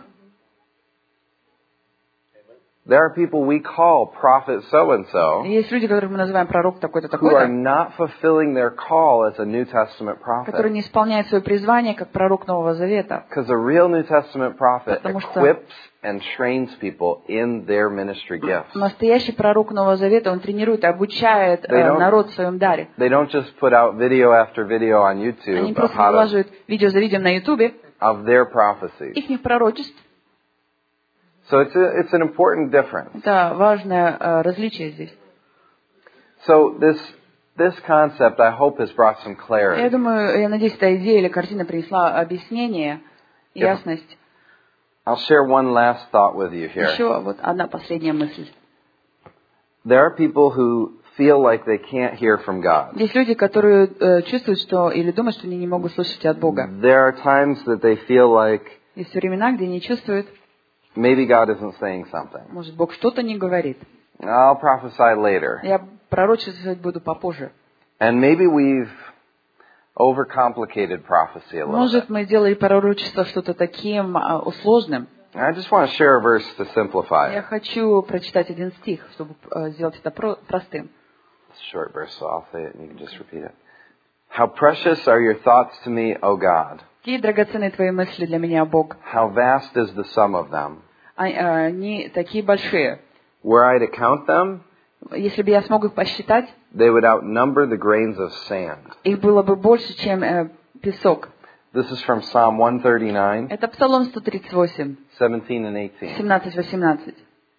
There are people we call prophet so-and-so Есть люди, которых мы называем пророк такой-то, who are такой-то, not fulfilling their call as a New Testament которые prophet. не исполняют свое призвание как пророк Нового Завета. Because a real New Testament prophet Потому что- equips and trains people in their ministry gifts. Настоящий пророк Нового Завета, он тренирует и обучает They э, don't- народ в своем даре. They don't just put out video after video on Они YouTube of, просто how to, вылаживают видео за видео на Ютубе, of their prophecies. их пророчеств. So it's, a, it's an important difference. Это важное э, различие здесь. So this, this concept, I hope, has brought some Я clarity. думаю, я надеюсь, эта идея или картина принесла объяснение, ясность. I'll share one last thought with you here. Еще вот одна последняя мысль. There are people who feel like they can't hear from God. Есть люди, которые э, чувствуют, что или думают, что они не могут слышать от Бога. There are times that they feel like Есть времена, где они чувствуют, maybe God isn't saying something. Может, Бог что-то не говорит. I'll prophesy later. Я пророчествовать буду попозже. And maybe we've overcomplicated prophecy a little Может, bit. мы сделали пророчество что-то таким uh, сложным. I just want to share a verse to simplify Я it. хочу прочитать один стих, чтобы uh, сделать это про- простым. It's a short verse, so I'll say it and you can just repeat it. How precious are your thoughts to me, O God. Какие драгоценные твои мысли для меня, Бог. How vast is the sum of them. Они такие большие. Were I to count them, Если бы я смог их посчитать, they would outnumber the grains of sand. их было бы больше, чем э, песок. This is from Psalm one thirty-nine, Это Псалом сто тридцать восемь, seventeen and eighteen. семнадцать-восемнадцать.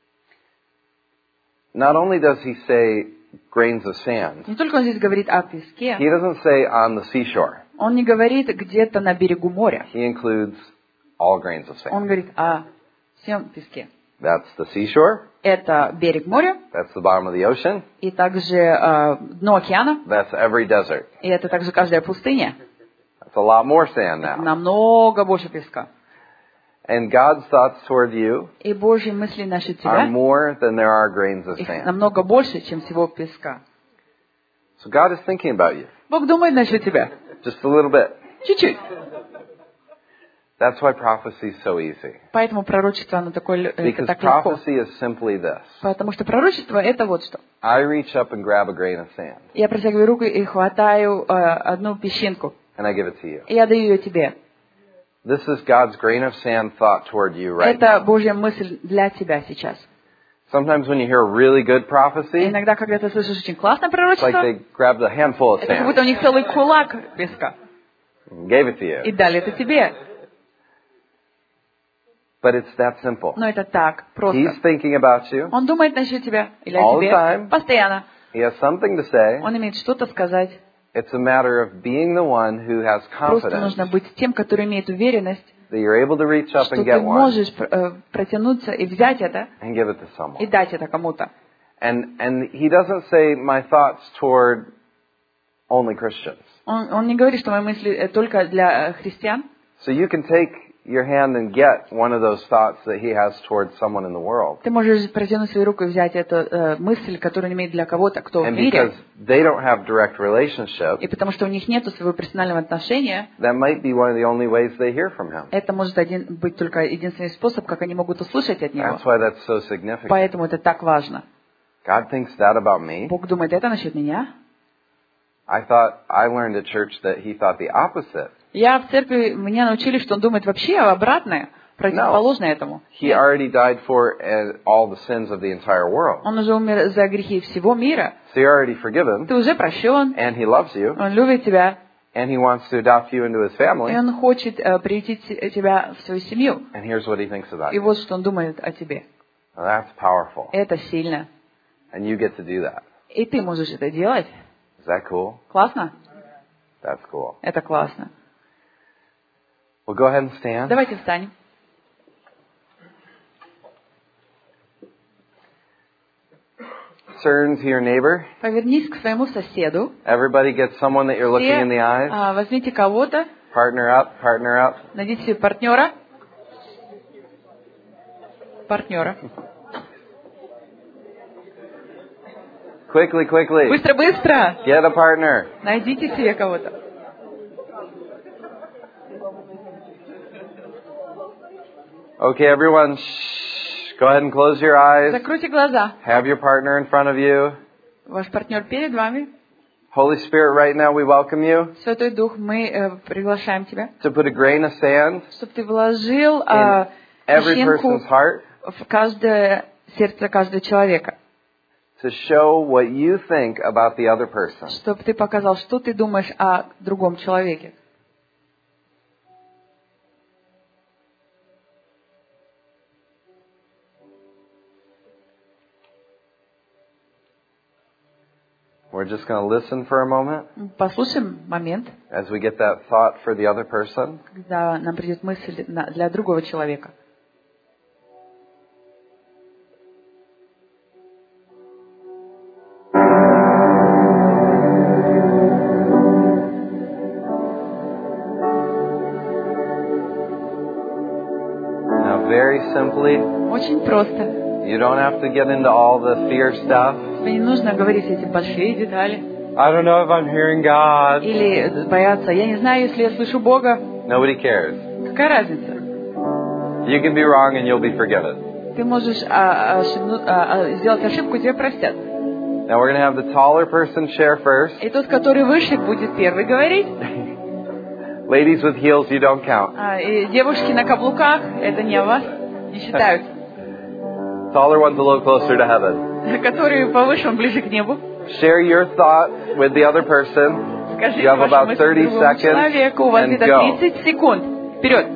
Not only does he say grains of sand, Не только он здесь говорит о песке, he doesn't say on the seashore. он не говорит где-то на берегу моря. He includes all grains of Он sand. говорит о всем песке. That's the seashore, Это берег моря, that's the bottom of the ocean, и также э, дно океана, that's every desert. и это также каждая пустыня. That's a lot more sand now. Намного больше песка. And God's thoughts toward you И Божьи мысли насчет are тебя, more than there are grains of их sand. намного больше, чем всего песка. So God is thinking about you, Бог думает насчет тебя. just a little bit. Чуть-чуть. That's why prophecy is so easy. Поэтому пророчество, оно такое, это Because так легко. prophecy is simply this. Потому что пророчество это вот что. I reach up and grab a grain of sand, Я протягиваю руку и хватаю э, одну песчинку, and I give it to you. и я даю ее тебе. This is God's grain of sand thought toward you right Это now. Божья мысль для тебя сейчас. Sometimes when you hear a really good И prophecy, иногда, когда ты слышишь очень классное it's like пророчество, they grabbed a handful of это как будто sand у них целый кулак песка. and gave it to И you. дали это тебе. But it's that simple. Но это так, просто. He's thinking about you. Он думает насчет тебя или All о the тебе time. постоянно. He has something to say. Он имеет что-то сказать. It's a matter of being the one who has Просто confidence нужно быть тем, который имеет уверенность, that you're able to reach up что and ты get one можешь э, протянуться и взять это, and give it to и someone. дать это кому-то. And and he doesn't say my thoughts toward only Christians. Он, он не говорит, что мои мысли э, только для э, христиан. So you can take your hand and get one of those thoughts that he has towards someone in the world. Ты можешь протянуть свою руку и взять эту э, мысль, которую он имеет для кого-то, кто в And мире. because they don't have direct relationship, И потому что у них нет своего персонального отношения, that might be one of the only ways they hear from him. это может один, быть только единственный способ, как они могут услышать от него. That's why that's so significant. Поэтому это так важно. God thinks that about me. Бог думает, это насчет меня. I thought I learned at church that he thought the opposite. Я в церкви, меня научили, что он думает вообще обратное, противоположное этому. He already died for uh, all the sins of the entire world. Он уже умер за грехи всего мира. So you're already forgiven, Ты уже прощен, and he loves you, он любит тебя, and he wants to adopt you into his и family. он хочет э, приютить тебя в свою семью. And here's what he thinks about И you. вот что он думает о тебе. Now, that's powerful. Это сильно. And you get to do that. И ты можешь это делать. Is that cool? Классно? That's cool. Это классно. Well, go ahead and stand. Давайте встанем. Turn to your neighbor. Повернись к своему соседу. Everybody get someone that you're looking Все, in the eyes. а, возьмите кого-то, Partner up, partner up. найдите себе партнера. Партнера. Quickly, quickly. Быстро-быстро! Get a partner. Найдите себе кого-то. Okay, everyone, shh. Go ahead and close your eyes. Закройте глаза. Have your partner in front of you. Ваш партнер перед вами. Holy Spirit, right now we welcome you Святой Дух, мы э, приглашаем тебя, to put a grain of sand чтобы ты вложил э, in every песчинку person's heart в каждое сердце каждого человека. to show what you think about the other person. Чтобы ты показал, что ты думаешь о другом человеке. We're just going to listen for a moment Послушаем момент, as we get that thought for the other person. когда нам придет мысль на- для другого человека. Now Very simply. Очень просто. You don't have to get into all the fear stuff. Тебе не нужно говорить эти большие детали. I don't know if I'm hearing God. Или бояться, я не знаю, если я слышу Бога. Nobody cares. Какая разница? You can be wrong and you'll be forgiven. Ты можешь а, ошибну, а, сделать ошибку, тебе простят. Now we're going to have the taller person share first. И тот, который выше, будет первый говорить. Ladies with heels, you don't count. А, и девушки на каблуках, это не о вас, не считаются. Taller one's a little closer to heaven. Который повыше, он ближе к небу. Share your thought with the other person. Скажите You have about вашему thirty другому seconds человеку, у вас and где-то go. тридцать секунд. Вперед.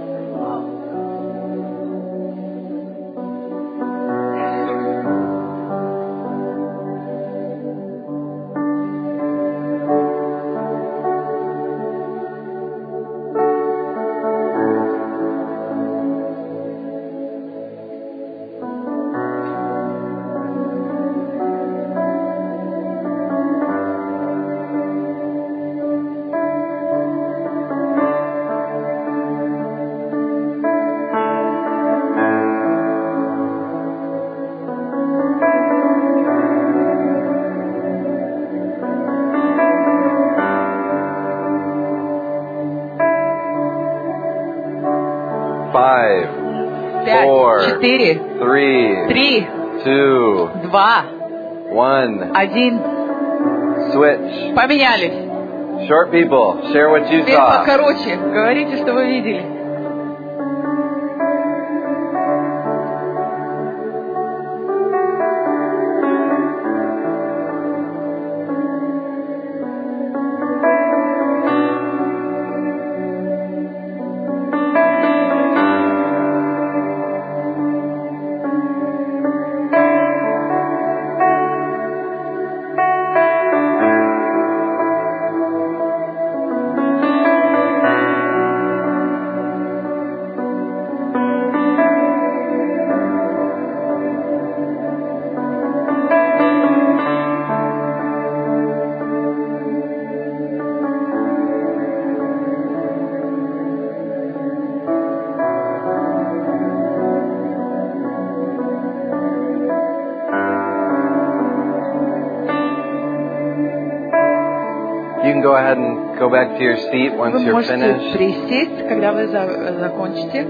Five, Пять, four, четыре, three, три, two, два, one. один. Switch. Поменялись. Short people, share what you Теперь saw. покороче. Говорите, что вы видели. You can go ahead and go back to your seat once Вы you're можете finished. присесть, когда вы за- закончите.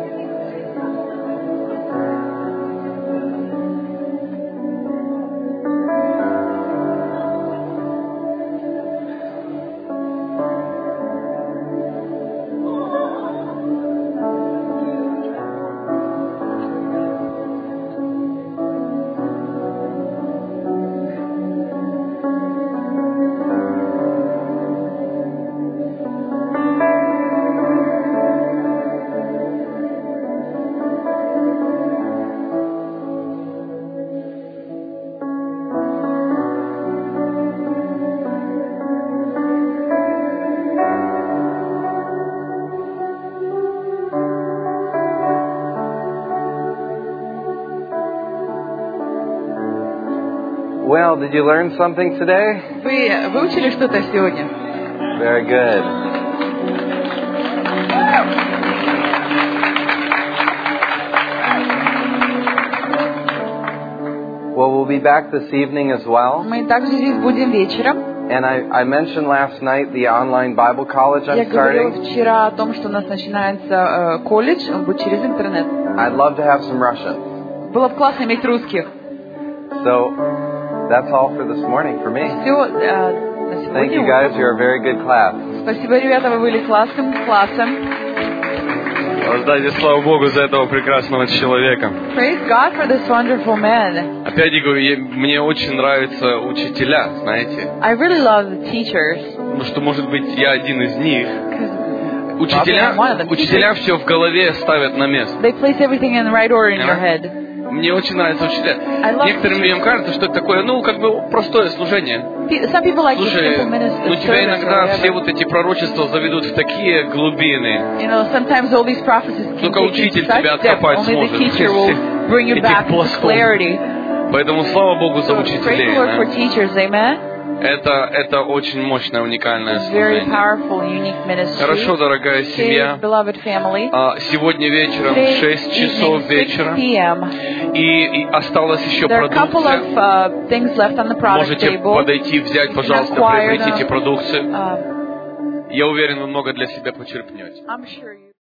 Well, did you learn something today? Вы выучили что-то сегодня? Very good. Well, we'll be back this evening as well. Мы также здесь будем вечером. And I, I mentioned last night the online Bible college Я I'm говорила starting. вчера о том, что у нас начинается э, колледж, он будет через интернет. I'd love to have some Russian. Было бы классно иметь русских. So that's all for this morning for me. Все, э, на Thank you сегодня. guys. You're a very good class. Спасибо, ребята, вы были классным классом. Воздайте славу Богу за этого прекрасного человека. Praise God for this wonderful man. Опять я говорю, я- мне очень нравятся учителя, знаете. I really love the teachers. Потому что, может быть, я один из них. 'Cause Учителя, Probably I'm one of them. учителя все в голове ставят на место. they place everything in the right order in your head. Мне очень нравятся учителя. I love Некоторым людям кажется, что это такое, ну, как бы простое служение. Pe- Some people like the Слушай, simple minister ну тебя service or иногда все whatever. вот эти пророчества заведут в такие глубины. You know, sometimes all these prophecies can Только take you учитель to such тебя depth. откопать Only the сможет. teacher will bring you Этих back to плосков. clarity. Поэтому слава Богу за So praise the учителей. Lord for да. teachers, amen. Это, это очень мощное, уникальное It's very служение. powerful, unique ministry. Хорошо, дорогая Okay, семья. beloved family. А, Сегодня вечером в Today шесть часов evening, вечера. six p m И, и осталась еще There are a couple продукция. of uh, things left on the product Можете table. подойти, взять, пожалуйста, acquire приобретите them. продукцию. Um, Я уверен, вы много для себя почерпнете. I'm sure you